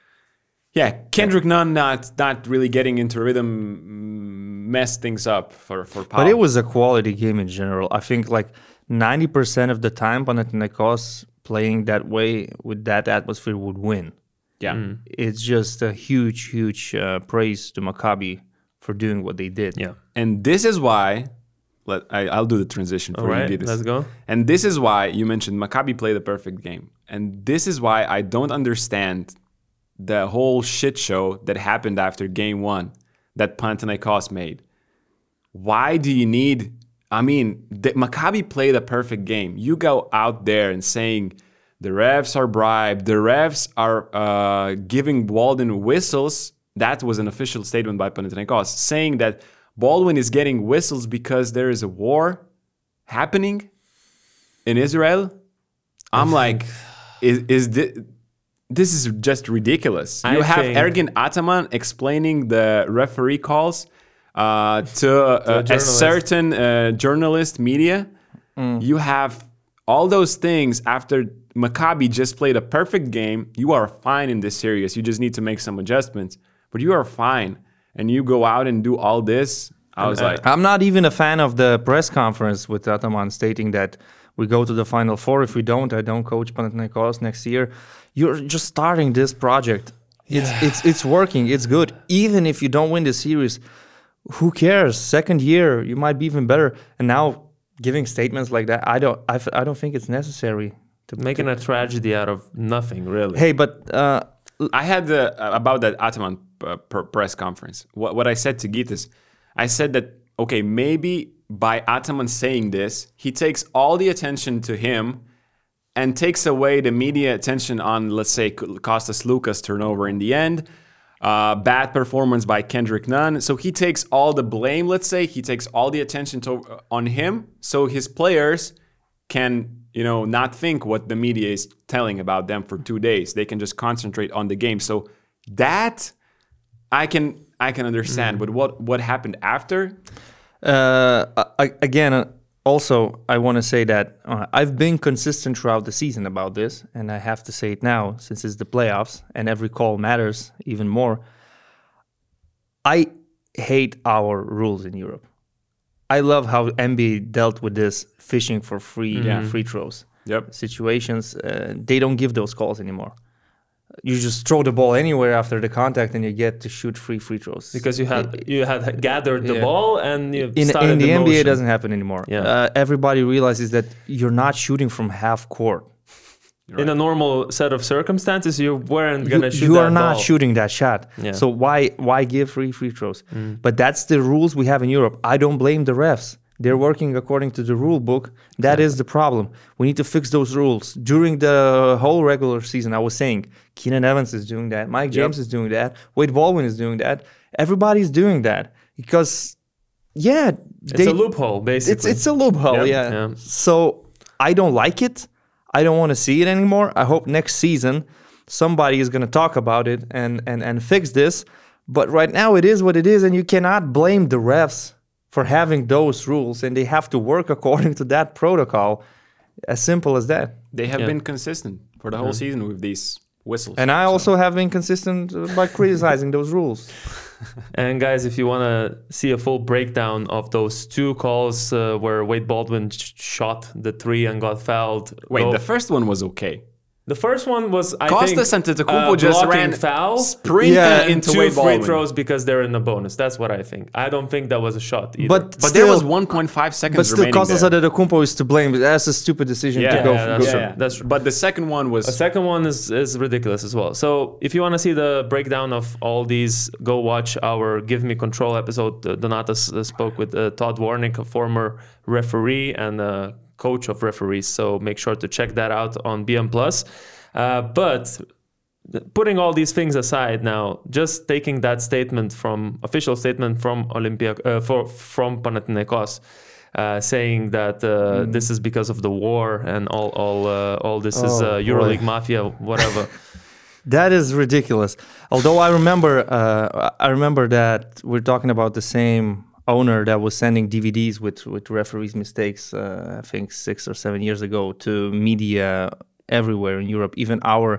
D: yeah, Kendrick Nunn not not really getting into rhythm mm, messed things up for for Pau.
C: But it was a quality game in general. I think like ninety percent of the time Panathinaikos playing that way with that atmosphere would win.
D: yeah.
A: Mm.
C: It's just a huge, huge uh, praise to Maccabi for doing what they did.
A: Yeah.
D: And this is why, let I, I'll do the transition for
A: All
D: you.
A: right,
D: do this.
A: let's go.
D: And this is why you mentioned Maccabi played a perfect game. And this is why I don't understand the whole shit show that happened after game one that Panathinaikos made. Why do you need... I mean, the, Maccabi played a perfect game. You go out there and saying the refs are bribed, the refs are uh, giving Baldwin whistles. That was an official statement by Panathinaikos, saying that Baldwin is getting whistles because there is a war happening in Israel. I'm like, is, is this, this is just ridiculous. You
A: I
D: have
A: think-
D: Ergin Ataman explaining the referee calls uh, to, uh, a
A: journalist.
D: certain uh, journalist media. You have all those things after Maccabi just played a perfect game. You are fine in this series. You just need to make some adjustments, but you are fine. And you go out and do all this. I was
A: uh,
D: like,
C: I'm not even a fan of the press conference with Ataman stating that we go to the Final Four. If we don't, I don't coach Panathinaikos next year. You're just starting this project. It's it's it's working. It's good. Even if you don't win the series, who cares? Second year, you might be even better. And now giving statements like that, I don't I, f- I don't think it's necessary. To
A: Making a tragedy out of nothing, really.
C: Hey, but uh,
D: I had the uh, about that Ataman uh, per- press conference. What what I said to Gitas, I said that okay, maybe by Ataman saying this, he takes all the attention to him and takes away the media attention on, let's say, Kostas Lukas turnover in the end, uh, bad performance by Kendrick Nunn. So he takes all the blame. Let's say he takes all the attention to, on him, so his players can, you know, not think what the media is telling about them for two days. They can just concentrate on the game. So that I can I can understand. But what what happened after?
C: Uh, I, again, uh, also, I want to say that uh, I've been consistent throughout the season about this, and I have to say it now since it's the playoffs and every call matters even more. I hate our rules in Europe. I love how N B A dealt with this fishing for free
D: Yeah.
C: free throws
D: Yep.
C: situations. Uh, they don't give those calls anymore. you just throw the ball anywhere after the contact and you get to shoot free free throws.
A: Because you had you had gathered the
C: Yeah.
A: ball and you
C: in,
A: started
C: in the,
A: the
C: N B A, it
A: motion.
C: doesn't happen anymore.
A: Yeah.
C: Uh, everybody realizes that you're not shooting from half court.
A: In a normal set of circumstances, you weren't
C: You,
A: gonna shoot
C: you
A: that
C: are not
A: ball.
C: shooting that shot.
A: Yeah.
C: So why why give free free throws?
A: Mm.
C: But that's the rules we have in Europe. I don't blame the refs. They're working according to the rule book. That is the problem. We need to fix those rules. During the whole regular season, I was saying Keenan Evans is doing that. Mike James
A: Yep.
C: is doing that. Wade Baldwin is doing that. Everybody's doing that because, yeah,
A: It's a loophole, basically.
C: It's it's a loophole,
A: Yep,
C: yeah.
A: yeah.
C: So I don't like it. I don't want to see it anymore. I hope next season somebody is going to talk about it and, and, and fix this. But right now it is what it is, and you cannot blame the refs for having those rules, and they have to work according to that protocol. As simple as that.
D: They have
A: Yeah.
D: been consistent for the whole season with these whistles.
C: And I
D: So-
C: also have been consistent uh, by criticizing those rules.
A: And guys, if you want to see a full breakdown of those two calls uh, where Wade Baldwin sh- shot the three and got fouled,
D: Wait,
A: go-
D: the first one was okay.
A: the first one was I
D: Costas
A: think
D: Antetokounmpo
A: uh,
D: just
A: blocking
D: ran
A: foul,
D: sprinted
C: Yeah,
D: into
A: two
D: Wade
A: free
D: Baldwin.
A: throws because they're in the bonus. That's what I think. I don't think that was a shot either.
C: But,
D: But
C: still,
D: there was one point five seconds
C: but still,
D: remaining
C: Costas
D: there.
C: Antetokounmpo is to blame. That's a stupid decision
D: Yeah,
C: to go.
A: yeah, that's
C: go-
A: true. That's true.
D: But the second one was
A: The second one is, is ridiculous as well. So if you want to see the breakdown of all these, go watch our Give Me Control episode. Uh, Donatas uh, spoke with uh, Todd Warnick, a former referee and uh, coach of referees. So make sure to check that out on B M Plus. Uh, but putting all these things aside now, just taking that statement from official statement from Olympia uh, for, from Panathinaikos. Uh, saying that uh,
C: Mm.
A: this is because of the war and all, all, uh, all this is
C: Oh,
A: uh,
C: boy.
A: EuroLeague mafia, whatever.
C: That is ridiculous. Although I remember, uh, I remember that we're talking about the same owner that was sending D V Ds with with referees' mistakes. Uh, I think six or seven years ago to media everywhere in Europe. Even our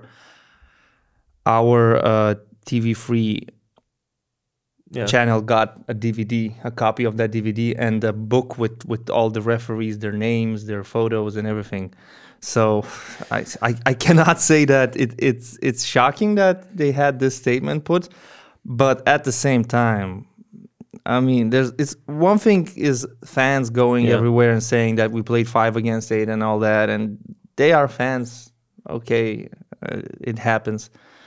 C: our uh, T V free
A: Yeah.
C: channel got a D V D, a copy of that D V D, and a book with with all the referees, their names, their photos, and everything. So I, I, I cannot say that it, it's it's shocking that they had this statement put, but at the same time, I mean, there's it's one thing is fans going
A: Yeah.
C: everywhere and saying that we played five against eight and all that, and they are fans. Okay, uh, it happens,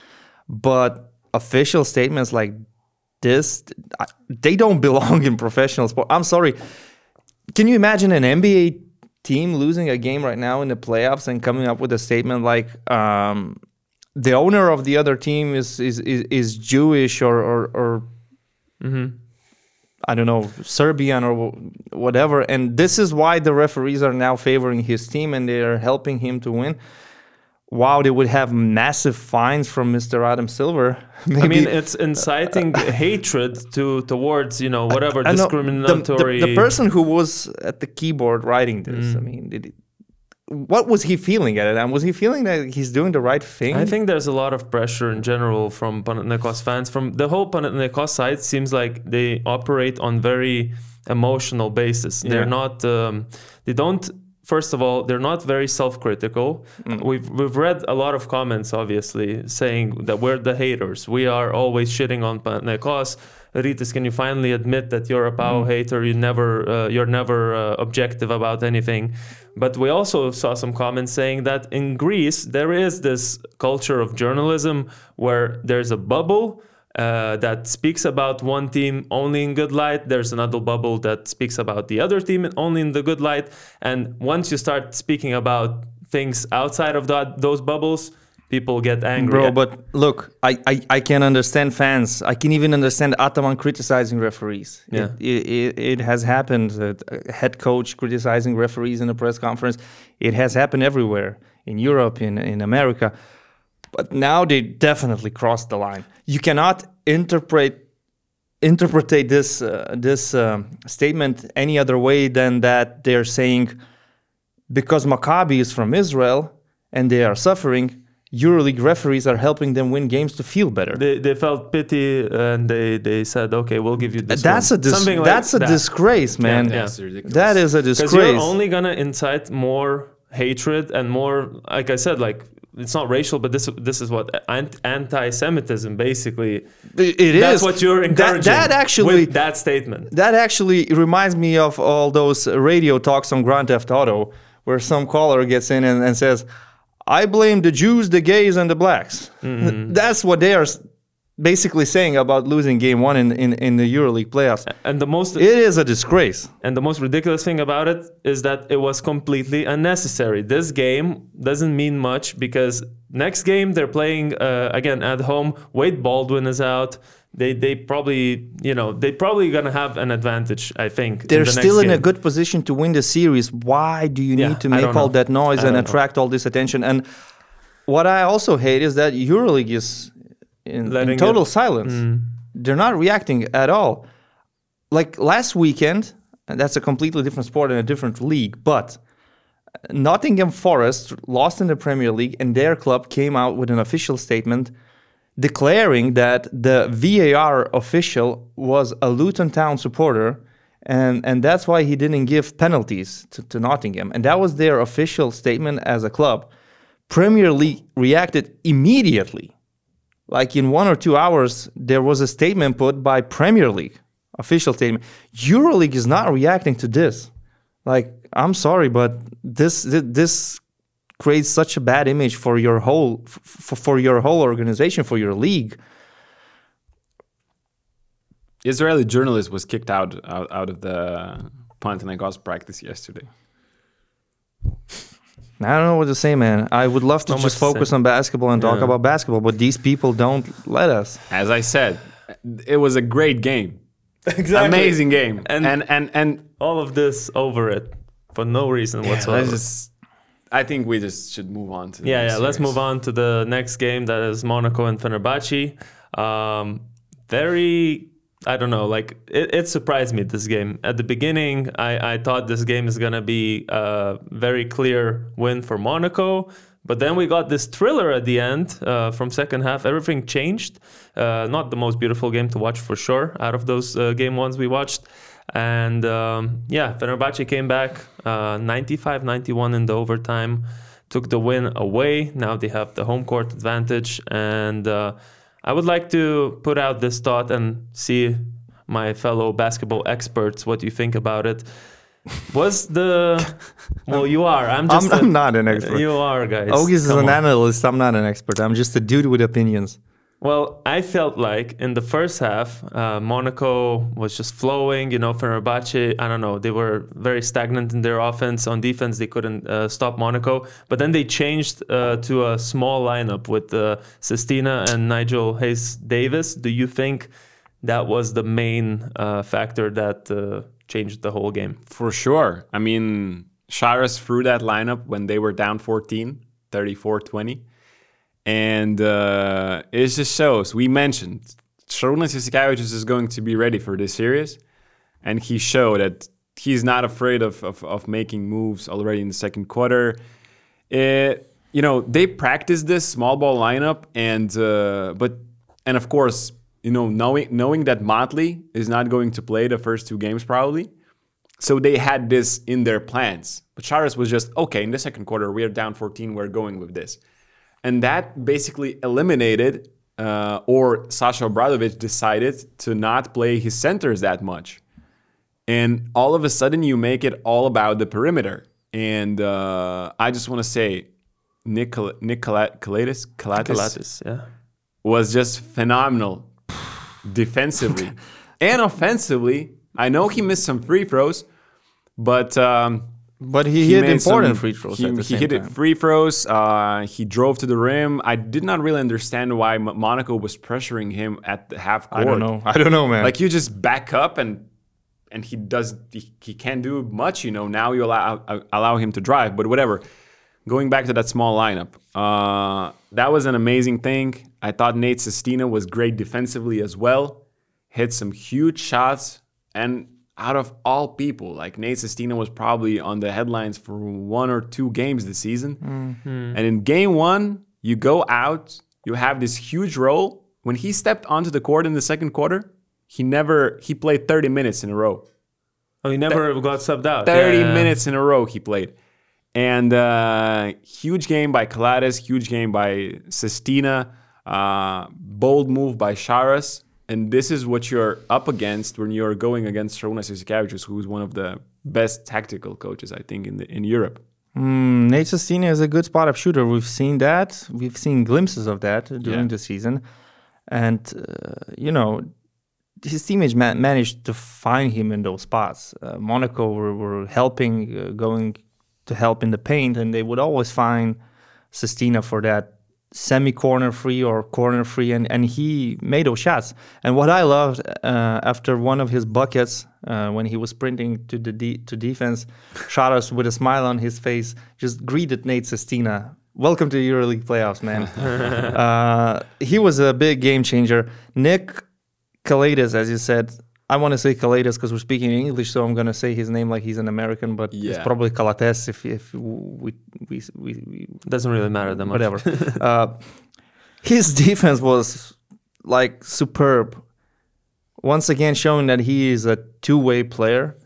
C: but official statements like this, I- they don't belong in professional sport. I'm sorry. Can you imagine an N B A team losing a game right now in the playoffs and coming up with a statement like um, the owner of the other team is is is, is Jewish or or, or
A: Mm-hmm.
C: I don't know, Serbian or wh- whatever, and this is why the referees are now favoring his team and they are helping him to win. Wow, they would have massive fines from Mister Adam Silver. Maybe,
A: I mean, it's inciting hatred to towards you know whatever
C: I know, the-
A: discriminatory.
C: The, the, person who was at the keyboard writing this,
A: Mm.
C: I mean, did he, what was he feeling at it? And was he feeling that he's doing the right thing?
A: I think there's a lot of pressure in general from Panathinaikos fans. From the whole Panathinaikos side, seems like they operate on very emotional basis.
C: Yeah.
A: They're not. Um, they don't. First of all, they're not very self-critical.
C: Mm.
A: We've we've read a lot of comments, obviously, saying that we're the haters. We are always shitting on Panathinaikos. Rytis, can you finally admit that you're a Pau
C: Mm.
A: hater? You never, uh, you're never uh, objective about anything. But we also saw some comments saying that in Greece there is this culture of journalism where there's a bubble uh, that speaks about one team only in good light. There's another bubble that speaks about the other team only in the good light. And once you start speaking about things outside of that, those bubbles, people get angry.
C: Bro, but look, I, I, I can understand fans. I can even understand Ataman criticizing referees.
A: Yeah.
C: It, it, it has happened. Uh, a head coach criticizing referees in a press conference. It has happened everywhere, in Europe, in, in America. But now they definitely crossed the line. You cannot interpret interpret this uh, this um, statement any other way than that they're saying because Maccabi is from Israel and they are suffering, EuroLeague referees are helping them win games to feel better.
A: They, they felt pity and they, they said, okay, we'll give you this
C: That's
A: one.
C: a dis-
A: Something like
C: that's a
A: that.
C: disgrace, man.
A: Yeah.
D: That's ridiculous.
C: That is a
A: Because
C: disgrace.
A: you're only gonna incite more hatred and more, like I said, like it's not racial, but this this is what ant- anti-Semitism basically.
C: It, it
A: That's
C: is.
A: what you're encouraging.
C: That, that actually
A: with that statement.
C: That actually reminds me of all those radio talks on Grand Theft Auto, where some caller gets in and, and says, "I blame the Jews, the gays, and the blacks." Mm-hmm. That's what they are basically saying about losing game one in, in, in the EuroLeague playoffs.
A: And the most
C: it is a disgrace.
A: And the most ridiculous thing about it is that it was completely unnecessary. This game doesn't mean much because next game they're playing uh, again at home. Wade Baldwin is out. They they probably you know they probably gonna have an advantage. I think
C: they're
A: in the
C: still
A: next
C: in
A: game.
C: a good position to win the series. Why do you
A: Yeah,
C: need to
A: I
C: make
A: don't
C: all
A: know.
C: that noise
A: I
C: and
A: don't
C: attract all this attention? And what I also hate is that EuroLeague is in, in
A: Letting
C: total
A: it-
C: silence.
A: Mm.
C: They're not reacting at all. Like last weekend, and that's a completely different sport and a different league, but Nottingham Forest lost in the Premier League and their club came out with an official statement declaring that the V A R official was a Luton Town supporter and, and that's why he didn't give penalties to, to Nottingham. And that was their official statement as a club. Premier League reacted immediately. Like in one or two hours, there was a statement put by Premier League, official statement. EuroLeague is not reacting to this. Like, I'm sorry, but this this creates such a bad image for your whole for, for your whole organization, for your league.
D: Israeli journalist was kicked out out, out of the Panathinaikos practice yesterday.
C: I don't know what to say, man. I would love to
A: Not
C: just
A: much to
C: focus
A: say.
C: on basketball and talk
A: Yeah.
C: about basketball, but these people don't let us.
D: As I said, it was a great game.
A: Exactly.
D: Amazing game.
A: And-
D: And and and, and
A: All of this over it for no reason
D: yeah,
A: whatsoever.
D: let's just I think we just should move on to the
A: Yeah,
D: next
A: yeah. Let's
D: series.
A: move on to the next game. That is Monaco and Fenerbahce. Um, very, I don't know. Like it, it surprised me this game at the beginning. I, I thought this game is gonna be a very clear win for Monaco, but then we got this thriller at the end uh, from second half. Everything changed. Uh, not the most beautiful game to watch for sure. Out of those uh, game ones we watched. And um, yeah, Fenerbahce came back uh, ninety-five ninety-one in the overtime, took the win away. Now they have the home court advantage. And uh, I would like to put out this thought and see my fellow basketball experts what you think about it. Was the... Well, you are. I'm just...
C: I'm,
A: a-
C: I'm not an expert.
A: You are, guys.
C: August is
A: Come
C: an
A: on.
C: analyst. I'm not an expert. I'm just a dude with opinions.
A: Well, I felt like in the first half, uh, Monaco was just flowing. You know, Fenerbahce, I don't know, they were very stagnant in their offense. On defense, they couldn't uh, stop Monaco. But then they changed uh, to a small lineup with uh, Sestina and Nigel Hayes-Davis. Do you think that was the main uh, factor that uh, changed the whole game?
D: For sure. I mean, Charas threw that lineup when they were down fourteen, thirty-four twenty. And uh, it just shows. We mentioned Šarūnas Jasikevičius is going to be ready for this series. And he showed that he's not afraid of, of, of making moves already in the second quarter. It, you know, they practiced this small ball lineup. And, uh, but, and of course, you know, knowing, knowing that Motley is not going to play the first two games probably. So they had this in their plans. But Charas was just, okay, in the second quarter, we are down fourteen, we're going with this. And that basically eliminated, uh, or Sasha Obradovic decided to not play his centers that much. And all of a sudden, you make it all about the perimeter. And uh, I just want to say, Nick, Kal- Nick Kal- Kalatis, Kalatis
A: Pilates, yeah.
D: was just phenomenal defensively and offensively. I know he missed some free throws, but... Um,
C: But he,
D: he
C: hit
D: made
C: important
D: some-
C: free throws
D: He,
C: at the
D: he
C: same
D: hit
C: time.
D: it free throws. Uh, he drove to the rim. I did not really understand why M- Monaco was pressuring him at the half court.
C: I don't know. I don't know, man.
D: Like you just back up and and he does. He, he can't do much. You know. Now you allow uh, allow him to drive. But whatever. Going back to that small lineup, uh, that was an amazing thing. I thought Nate Sestina was great defensively as well. Hit some huge shots and. Out of all people, like Nate Sestina was probably on the headlines for one or two games this season. Mm-hmm. And in game one, you go out, you have this huge role. When he stepped onto the court in the second quarter, he never, he played thirty minutes in a row.
A: Oh, he never got subbed out.
D: thirty
A: Yeah, yeah.
D: minutes in a row he played. And uh, huge game by Kalates, huge game by Sestina, uh, bold move by Šaras. And this is what you're up against when you're going against Šarūnas Jasikevičius, who's one of the best tactical coaches, I think, in the, in Europe.
C: Mm, Nate Sestina is a good spot-up shooter. We've seen that. We've seen glimpses of that during
D: Yeah.
C: the season. And, uh, you know, his teammates ma- managed to find him in those spots. Uh, Monaco were, were helping, uh, going to help in the paint, and they would always find Sestina for that semi-corner free or corner free, and, and he made those shots. And what I loved uh, after one of his buckets, uh, when he was sprinting to the de- to defense, Šaras with a smile on his face just greeted Nate Sestina. Welcome to EuroLeague playoffs, man. uh, he was a big game changer. Nick Kalates, as you said, I want to say Kalates because we're speaking English, so I'm going to say his name like he's an American, but
D: Yeah.
C: it's probably Kalates if, if we, we, we, we
A: Doesn't really matter that much.
C: whatever. uh, his defense was like superb. Once again, showing that he is a two-way player.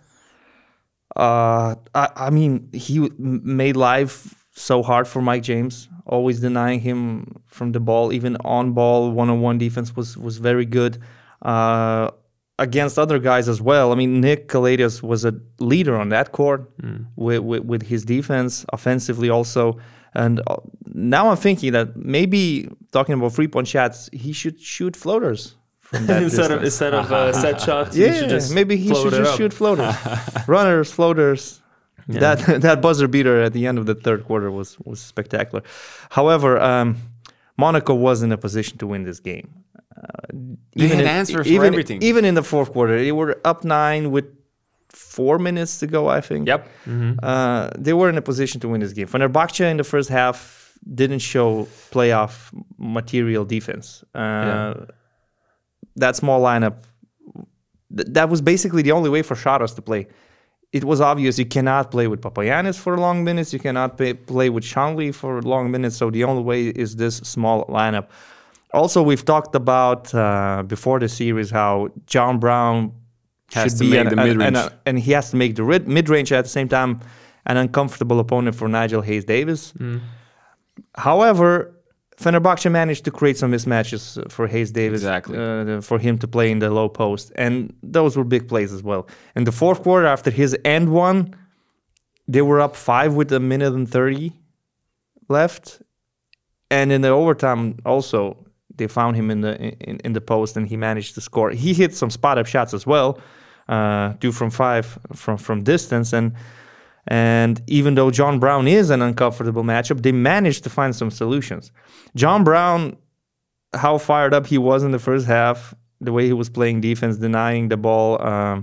C: Uh, I, I mean, he m- made life so hard for Mike James, always denying him from the ball. Even on-ball, one-on-one defense was was very good. Uh, against other guys as well. I mean, Nick Kalates was a leader on that court mm. with, with with his defense, offensively also. And uh, now I'm thinking that maybe talking about three-point shots, he should shoot floaters from that
A: instead of
C: distance.
A: instead of uh, set shots.
C: Yeah,
A: you should just
C: maybe he
A: float
C: should
A: it
C: just
A: up.
C: shoot floaters, runners, floaters.
A: Yeah.
C: That that buzzer beater at the end of the third quarter was was spectacular. However, um, Monaco was in a position to win this game. Uh,
D: They had
C: in-
D: answers for
C: even,
D: everything.
C: Even in the fourth quarter, they were up nine with four minutes to go, I think.
D: Yep.
C: Uh, they were in a position to win this game. Fenerbahce in the first half didn't show playoff material defense. Uh,
A: Yeah.
C: That small lineup, th- that was basically the only way for Šaras to play. It was obvious you cannot play with Papagiannis for long minutes. You cannot pay, play with Shanley for long minutes. So the only way is this small lineup. Also, we've talked about uh, before the series how John Brown
D: Has
C: should
D: to
C: be
D: make
C: an,
D: the
C: an-
D: mid-range.
C: an- and he has to make the rid- mid-range at the same time, an uncomfortable opponent for Nigel Hayes-Davis.
A: Mm.
C: However, Fenerbahce managed to create some mismatches for Hayes-Davis,
D: Exactly.
C: uh, for him to play in the low post, and those were big plays as well. In the fourth quarter, after his end one, they were up five with a minute and thirty left, and in the overtime also they found him in the in, in the post, and he managed to score. He hit some spot-up shots as well, uh, two from five from from distance, and and even though John Brown is an uncomfortable matchup, they managed to find some solutions. John Brown, how fired up he was in the first half, the way he was playing defense, denying the ball, um,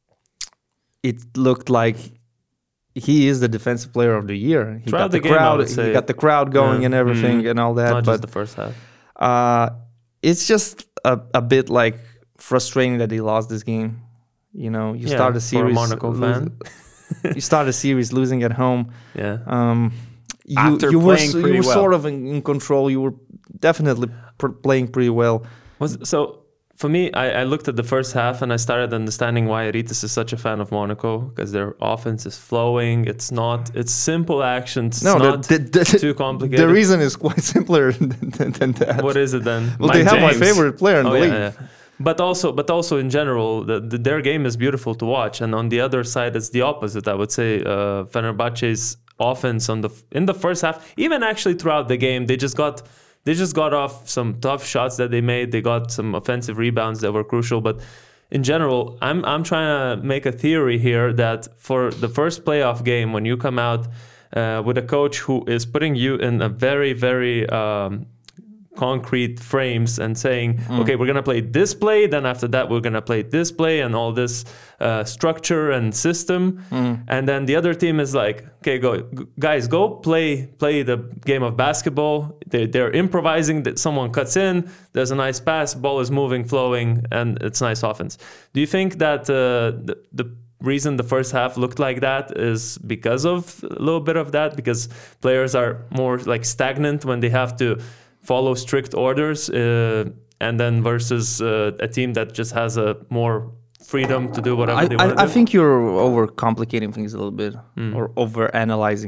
C: it looked like he is the defensive player of the year. He
A: Throughout
C: got the,
A: the game, I
C: crowd,
A: would
C: he
A: say.
C: got the crowd going
A: Yeah.
C: and everything
A: Mm.
C: and all that.
A: Not
C: but
A: just the first half.
C: uh, it's just a, a bit like frustrating that they lost this game. You know, you
A: Yeah,
C: start a
A: for a
C: series,
A: Monaco
C: lose-
A: fan.
C: you start a series losing at home.
A: Yeah.
C: Um, you
D: After
C: you were
D: playing
C: s- you
D: pretty
C: were
D: well.
C: sort of in, in control. You were definitely pr- playing pretty well.
A: Was so for me, I, I looked at the first half and I started understanding why Rytas is such a fan of Monaco, because their offense is flowing. It's not. It's simple actions. It's
C: No, the-
A: not
C: the- the-
A: too complicated.
C: The reason is quite simpler than, than, than that.
A: What is it then?
C: Well,
A: Mike
C: they have
A: James.
C: my favorite player in
A: Oh,
C: the
A: yeah,
C: league.
A: yeah. But also, but also in general, the, the, their game is beautiful to watch. And on the other side, it's the opposite. I would say uh, Fenerbahce's offense on the in the first half, even actually throughout the game, they just got they just got off some tough shots that they made. They got some offensive rebounds that were crucial. But in general, I'm I'm trying to make a theory here that for the first playoff game, when you come out uh, with a coach who is putting you in a very very um, concrete frames and saying,
C: Mm.
A: okay, we're going to play this play, then after that we're going to play this play and all this uh, structure and system.
C: Mm.
A: And then the other team is like, okay, go g- guys, go play play the game of basketball. They, they're improvising, that someone cuts in, there's a nice pass, ball is moving, flowing, and it's nice offense. Do you think that uh, the, the reason the first half looked like that is because of a little bit of that? Because players are more like stagnant when they have to follow strict orders, uh, and then versus uh, a team that just has a more freedom to do whatever
C: I,
A: they want to
C: I, I
A: do.
C: think you're overcomplicating things a little bit
A: Mm.
C: or over analyzing.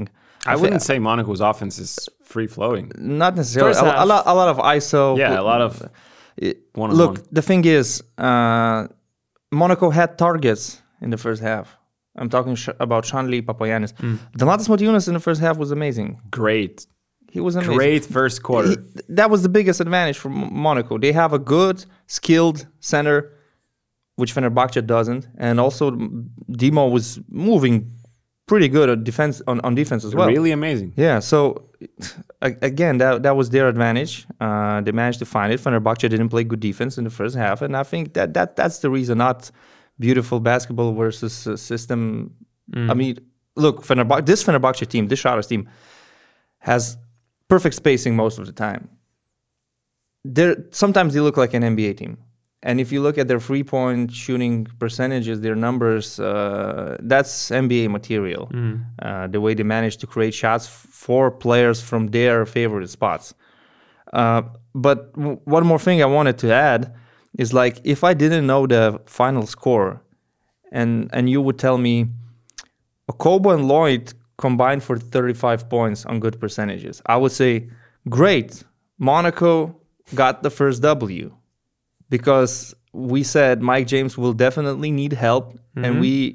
D: I wouldn't say Monaco's offense is free flowing.
C: Not necessarily.
A: First
C: A,
A: half.
C: a lot, a lot of I S O.
D: Yeah, a lot of
C: It-
D: one on
C: Look,
D: one.
C: the thing is, uh, Monaco had targets in the first half. I'm talking sh- about Shanli Papagiannis.
A: Hmm.
C: Donatas Motiejunas in the first half was amazing.
D: Great,
C: He was amazing.
D: great first quarter.
C: He- that was the biggest advantage for M- Monaco. They have a good, skilled center, which Fenerbahce doesn't, and also m- Dimo was moving pretty good on defense on, on defense as well.
D: Really amazing.
C: Yeah. So a- again, that that was their advantage. Uh, they managed to find it. Fenerbahce didn't play good defense in the first half, and I think that that that's the reason. Not beautiful basketball versus uh, system. I mean, look, Fenerbahce, this Fenerbahce team, this Sharas team, has perfect spacing most of the time. They're sometimes they look like an N B A team. And if you look at their three-point shooting percentages, their numbers, uh, that's N B A material. Uh, the way they manage to create shots f- for players from their favorite spots. Uh, but w- one more thing I wanted to add is like if I didn't know the final score, and and you would tell me, Okobo and Lloyd combined for thirty-five points on good percentages, I would say, great, Monaco got the first W. Because we said Mike James will definitely need help, and we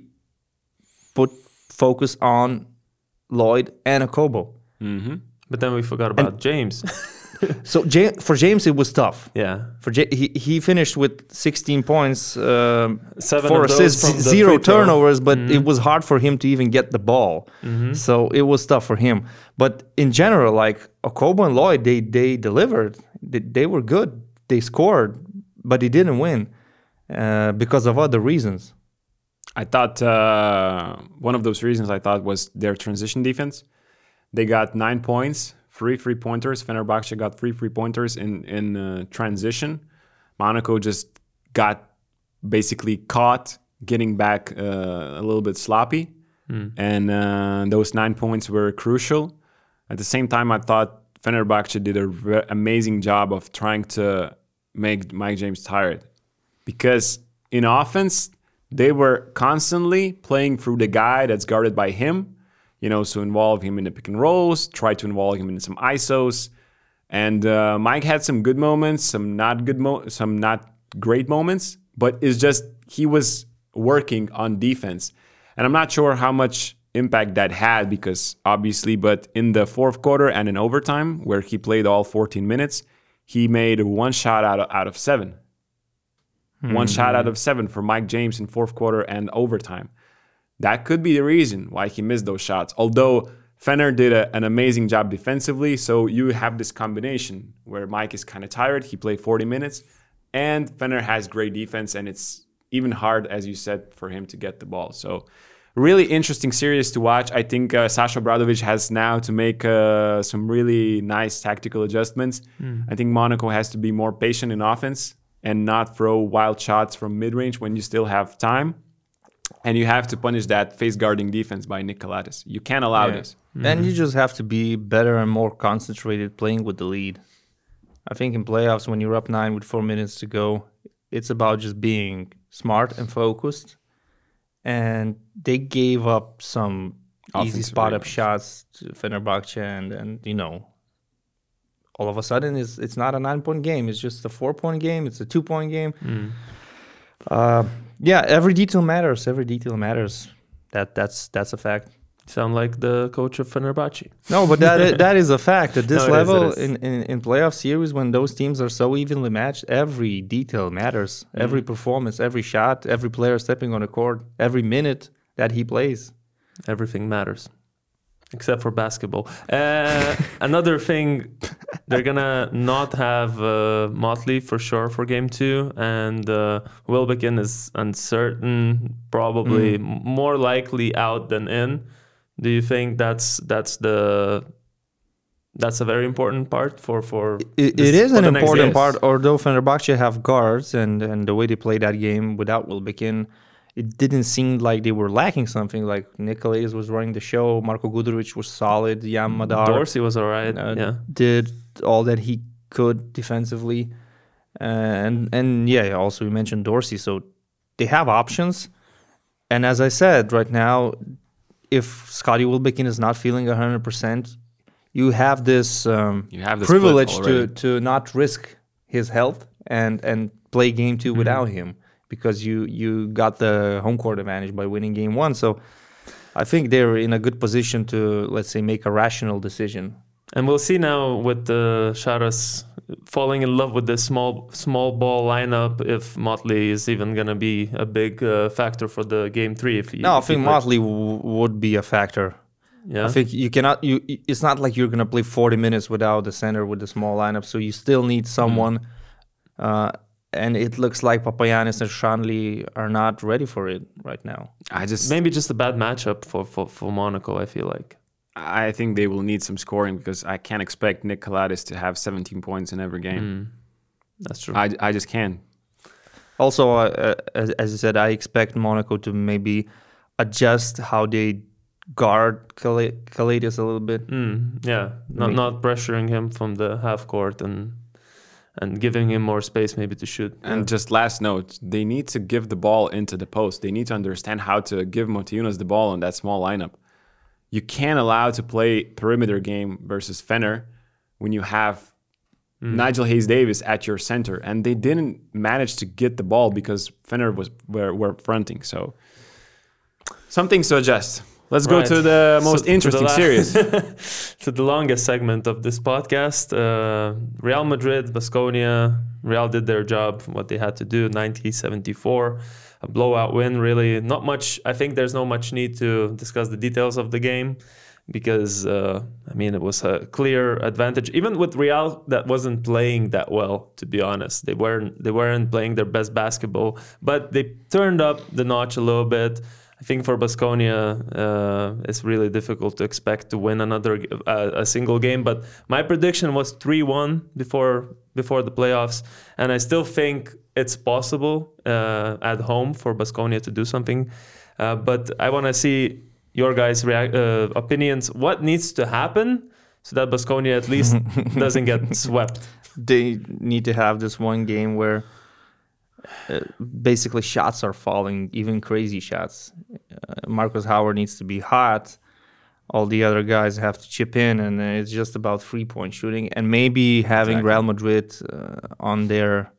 C: put focus on Lloyd and Okobo.
A: But then we forgot about James.
C: So Ja- for James, it was tough.
A: yeah.
C: For Ja- he he finished with sixteen points, um,
A: Seven
C: four
A: of those
C: assists,
A: from the
C: zero
A: free throw.
C: turnovers, but it was hard for him to even get the ball. So it was tough for him. But in general, like Okobo and Lloyd, they they delivered. They, they were good. They scored, but they didn't win uh, because of other reasons.
D: I thought uh, one of those reasons I thought was their transition defense. They got nine points, three three pointers. Fenerbahce got three three pointers in in uh, transition. Monaco just got basically caught getting back uh, a little bit sloppy, and uh, those nine points were crucial. At the same time, I thought Fenerbahce did a re- amazing job of trying to make Mike James tired, because in offense they were constantly playing through the guy that's guarded by him, you know, so involve him in the pick and rolls, try to involve him in some I S Os, and uh, Mike had some good moments, some not good, mo- some not great moments, but it's just he was working on defense, and I'm not sure how much impact that had, because obviously, but in the fourth quarter and in overtime, where he played all fourteen minutes, he made one shot out of, out of seven. One shot out of seven for Mike James in fourth quarter and overtime. That could be the reason why he missed those shots. Although Fener did a, an amazing job defensively, so you have this combination where Mike is kind of tired. He played forty minutes, and Fener has great defense, and it's even hard, as you said, for him to get the ball. So really interesting series to watch. I think uh, Sasha Obradovic has now to make uh, some really nice tactical adjustments. Mm. I think Monaco has to be more patient in offense and not throw wild shots from mid-range when you still have time. And you have to punish that face-guarding defense by Nick Kalatis. You can't allow
C: Yeah.
D: this.
C: Mm-hmm. And you just have to be better and more concentrated playing with the lead. I think in playoffs, when you're up nine with four minutes to go, it's about just being smart and focused. And they gave up some easy
D: Offensive
C: spot-up
D: rebounds.
C: shots to Fenerbahce, and, and you know, all of a sudden it's it's not a nine-point game. It's just a four-point game. It's a two-point game. Uh, yeah, every detail matters. Every detail matters. That that's that's a fact.
A: Sound like the coach of Fenerbahce.
C: No, but that is, that is a fact. At this
A: No, it is,
C: level,
A: it is.
C: in, in, in playoff series, when those teams are so evenly matched, every detail matters. Every performance, every shot, every player stepping on the court, every minute that he plays.
A: Everything matters, except for basketball. Uh, another thing, they're gonna not have uh, Motley for sure for game two, and uh, Wilbekin is uncertain, probably m- more likely out than in. Do you think that's that's the that's a very important part for for
C: It,
A: this-
C: it is
A: for
C: an
A: the next
C: important
A: games?
C: part, although Fenerbahce have guards, and, and the way they played that game without Wilbekin, it didn't seem like they were lacking something. Like Nicolaitis was running the show, Marko Guduric was solid, Jan Madar
A: Dorsey was alright.
C: uh,
A: yeah,
C: did all that he could defensively, and and yeah, also we mentioned Dorsey, so they have options. And as I said, right now, if Scotty Wilbekin is not feeling one hundred percent, you have this, um,
D: You have the
C: privilege
D: split
C: to,
D: already.
C: to not risk his health and, and play game two without him because you, you got the home court advantage by winning game one. So I think they're in a good position to, let's say, make a rational decision.
A: And we'll see now with the Sharas falling in love with this small small ball lineup if Motley is even going to be a big uh, factor for the game three. If he,
C: No, I
A: if he
C: think
A: plays.
C: Motley w- would be a factor.
A: Yeah.
C: I think you cannot. You it's not like you're gonna play forty minutes without the center with the small lineup. So you still need someone, uh, and it looks like Papagiannis and Shanley are not ready for it right now.
D: I just
A: Maybe just a bad matchup for, for, for Monaco, I feel like.
D: I think they will need some scoring because I can't expect Nick Kaladis to have seventeen points in every game.
A: That's true.
D: I, I just can't.
C: Also, uh, as, as I said, I expect Monaco to maybe adjust how they guard Kal- Kaladius a little bit.
A: Mm, yeah, not
C: Maybe.
A: not pressuring him from the half court and and giving him more space maybe to shoot.
D: And just last note, they need to give the ball into the post. They need to understand how to give Motiejunas the ball in that small lineup. You can't allow to play perimeter game versus Fenner when you have Nigel Hayes-Davis at your center, and they didn't manage to get the ball because Fenner was were, were fronting. So something to adjust. Let's go
A: Right.
D: to the
A: So
D: most
A: to the
D: interesting
A: la-
D: series.
A: To the longest segment of this podcast, uh, Real Madrid, Baskonia. Real did their job, what they had to do, ninety seventy-four. A blowout win, really. Not much, I think there's no much need to discuss the details of the game because, uh, I mean, it was a clear advantage. Even with Real, that wasn't playing that well, to be honest. They weren't, they weren't playing their best basketball, but they turned up the notch a little bit. I think for Baskonia, uh, it's really difficult to expect to win another uh, a single game. But my prediction was three one before before the playoffs, and I still think it's possible uh, at home for Baskonia to do something. Uh, but I want to see your guys' rea- uh, opinions. What needs to happen so that Baskonia at least doesn't get swept?
C: They need to have this one game where uh, basically shots are falling, even crazy shots. Uh, Marcus Howard needs to be hot. All the other guys have to chip in, and uh, it's just about three-point shooting. And maybe having
D: Exactly.
C: Real Madrid uh, on their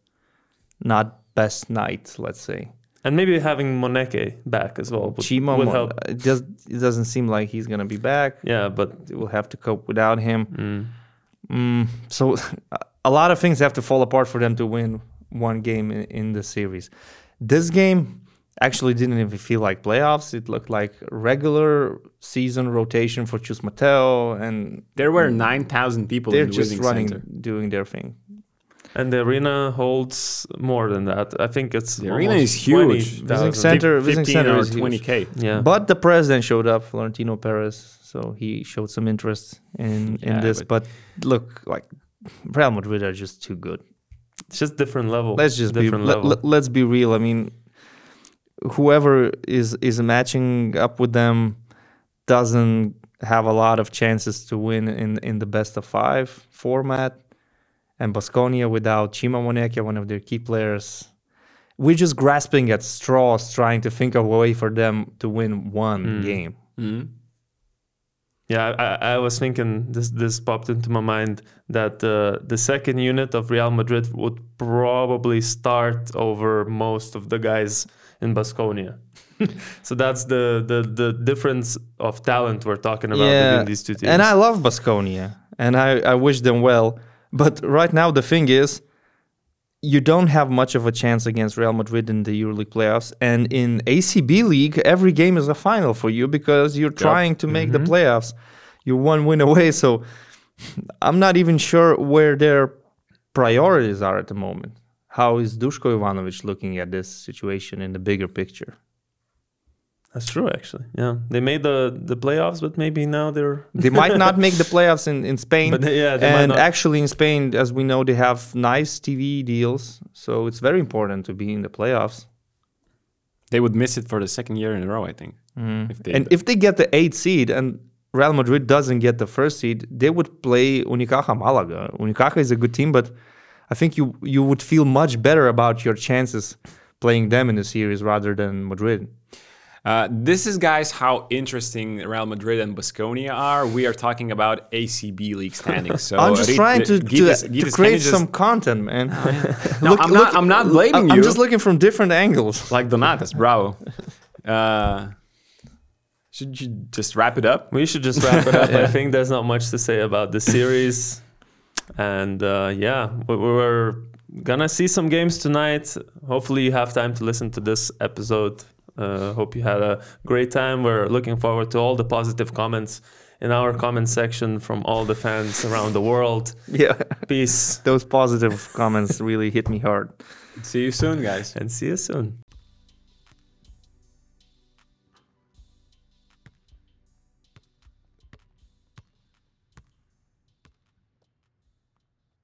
C: not best night, let's say.
A: And maybe having Moneke back as well would,
C: Chima,
A: would
C: Mo-
A: help.
C: it, does, it doesn't seem like he's going to be back.
A: Yeah, but
C: They will have to cope without him.
A: mm,
C: Mm, so a lot of things have to fall apart for them to win one game in, in the series. This game actually didn't even feel like playoffs. It looked like regular season rotation for Chus Mateo, and
D: There were nine thousand people
C: they're
D: in the
C: just
D: Withing
C: running,
D: Center.
C: doing their thing.
A: and the arena holds more than that. I think it's
D: The arena
A: almost
D: is huge.
A: twenty thousand.
C: Visiting center, visiting
D: fifteen
C: center
D: or
C: is huge.
D: twenty K.
A: Yeah,
C: But the president showed up, Florentino Perez, so he showed some interest in, in
D: Yeah,
C: this.
D: but-
C: But, look, like Real Madrid are just too good.
A: it's just different level.
C: Let's just be
A: different
C: let,
A: level.
C: let, let's be real. I mean, whoever is is matching up with them doesn't have a lot of chances to win in in the best of five format. And Baskonia without Chima Moneke, one of their key players, we're just grasping at straws, trying to think of a way for them to win one
A: Mm.
C: game.
D: Mm-hmm.
A: Yeah, I, I was thinking this. This popped into my mind that uh, the second unit of Real Madrid would probably start over most of the guys in Baskonia. So that's the, the the difference of talent we're talking about between these two teams.
C: And I love Baskonia, and I, I wish them well. But right now, the thing is, you don't have much of a chance against Real Madrid in the EuroLeague playoffs. And in A C B League, every game is a final for you because you're trying to make the playoffs. You're one win away. So I'm not even sure where their priorities are at the moment. How is Duško Ivanović looking at this situation in the bigger picture?
A: That's true, actually. Yeah, they made the the playoffs, but maybe now they're.
C: They might not make the playoffs in, in Spain.
A: But they- yeah, they might
C: and
A: not.
C: actually in Spain, as we know, they have nice T V deals. So it's very important to be in the playoffs.
D: They would miss it for the second year in a row, I think. If they,
C: And if they get the eighth seed and Real Madrid doesn't get the first seed, they would play Unicaja Malaga. Unicaja is a good team, but I think you you would feel much better about your chances playing them in the series rather than Madrid.
D: Uh, this is, guys, how interesting Real Madrid and Baskonia are. We are talking about A C B league standings. So
C: I'm just
D: Rit-
C: trying to,
D: Gytis-
C: to,
D: Gytis,
C: to
D: can
C: create
D: you just-
C: some content, man.
D: No, I'm not- I'm not blaming
C: I'm,
D: you.
C: I'm just looking from different angles.
D: Like Donatas, bravo. Uh, should you just wrap it up?
A: We should just wrap it up. I think there's not much to say about the series. And uh, yeah, we- we're gonna see some games tonight. Hopefully you have time to listen to this episode. Uh, hope you had a great time. We're looking forward to all the positive comments in our comment section from all the fans around the world.
C: Yeah,
A: Peace
C: those positive comments really hit me hard.
D: See you soon, guys.
A: and see you soon.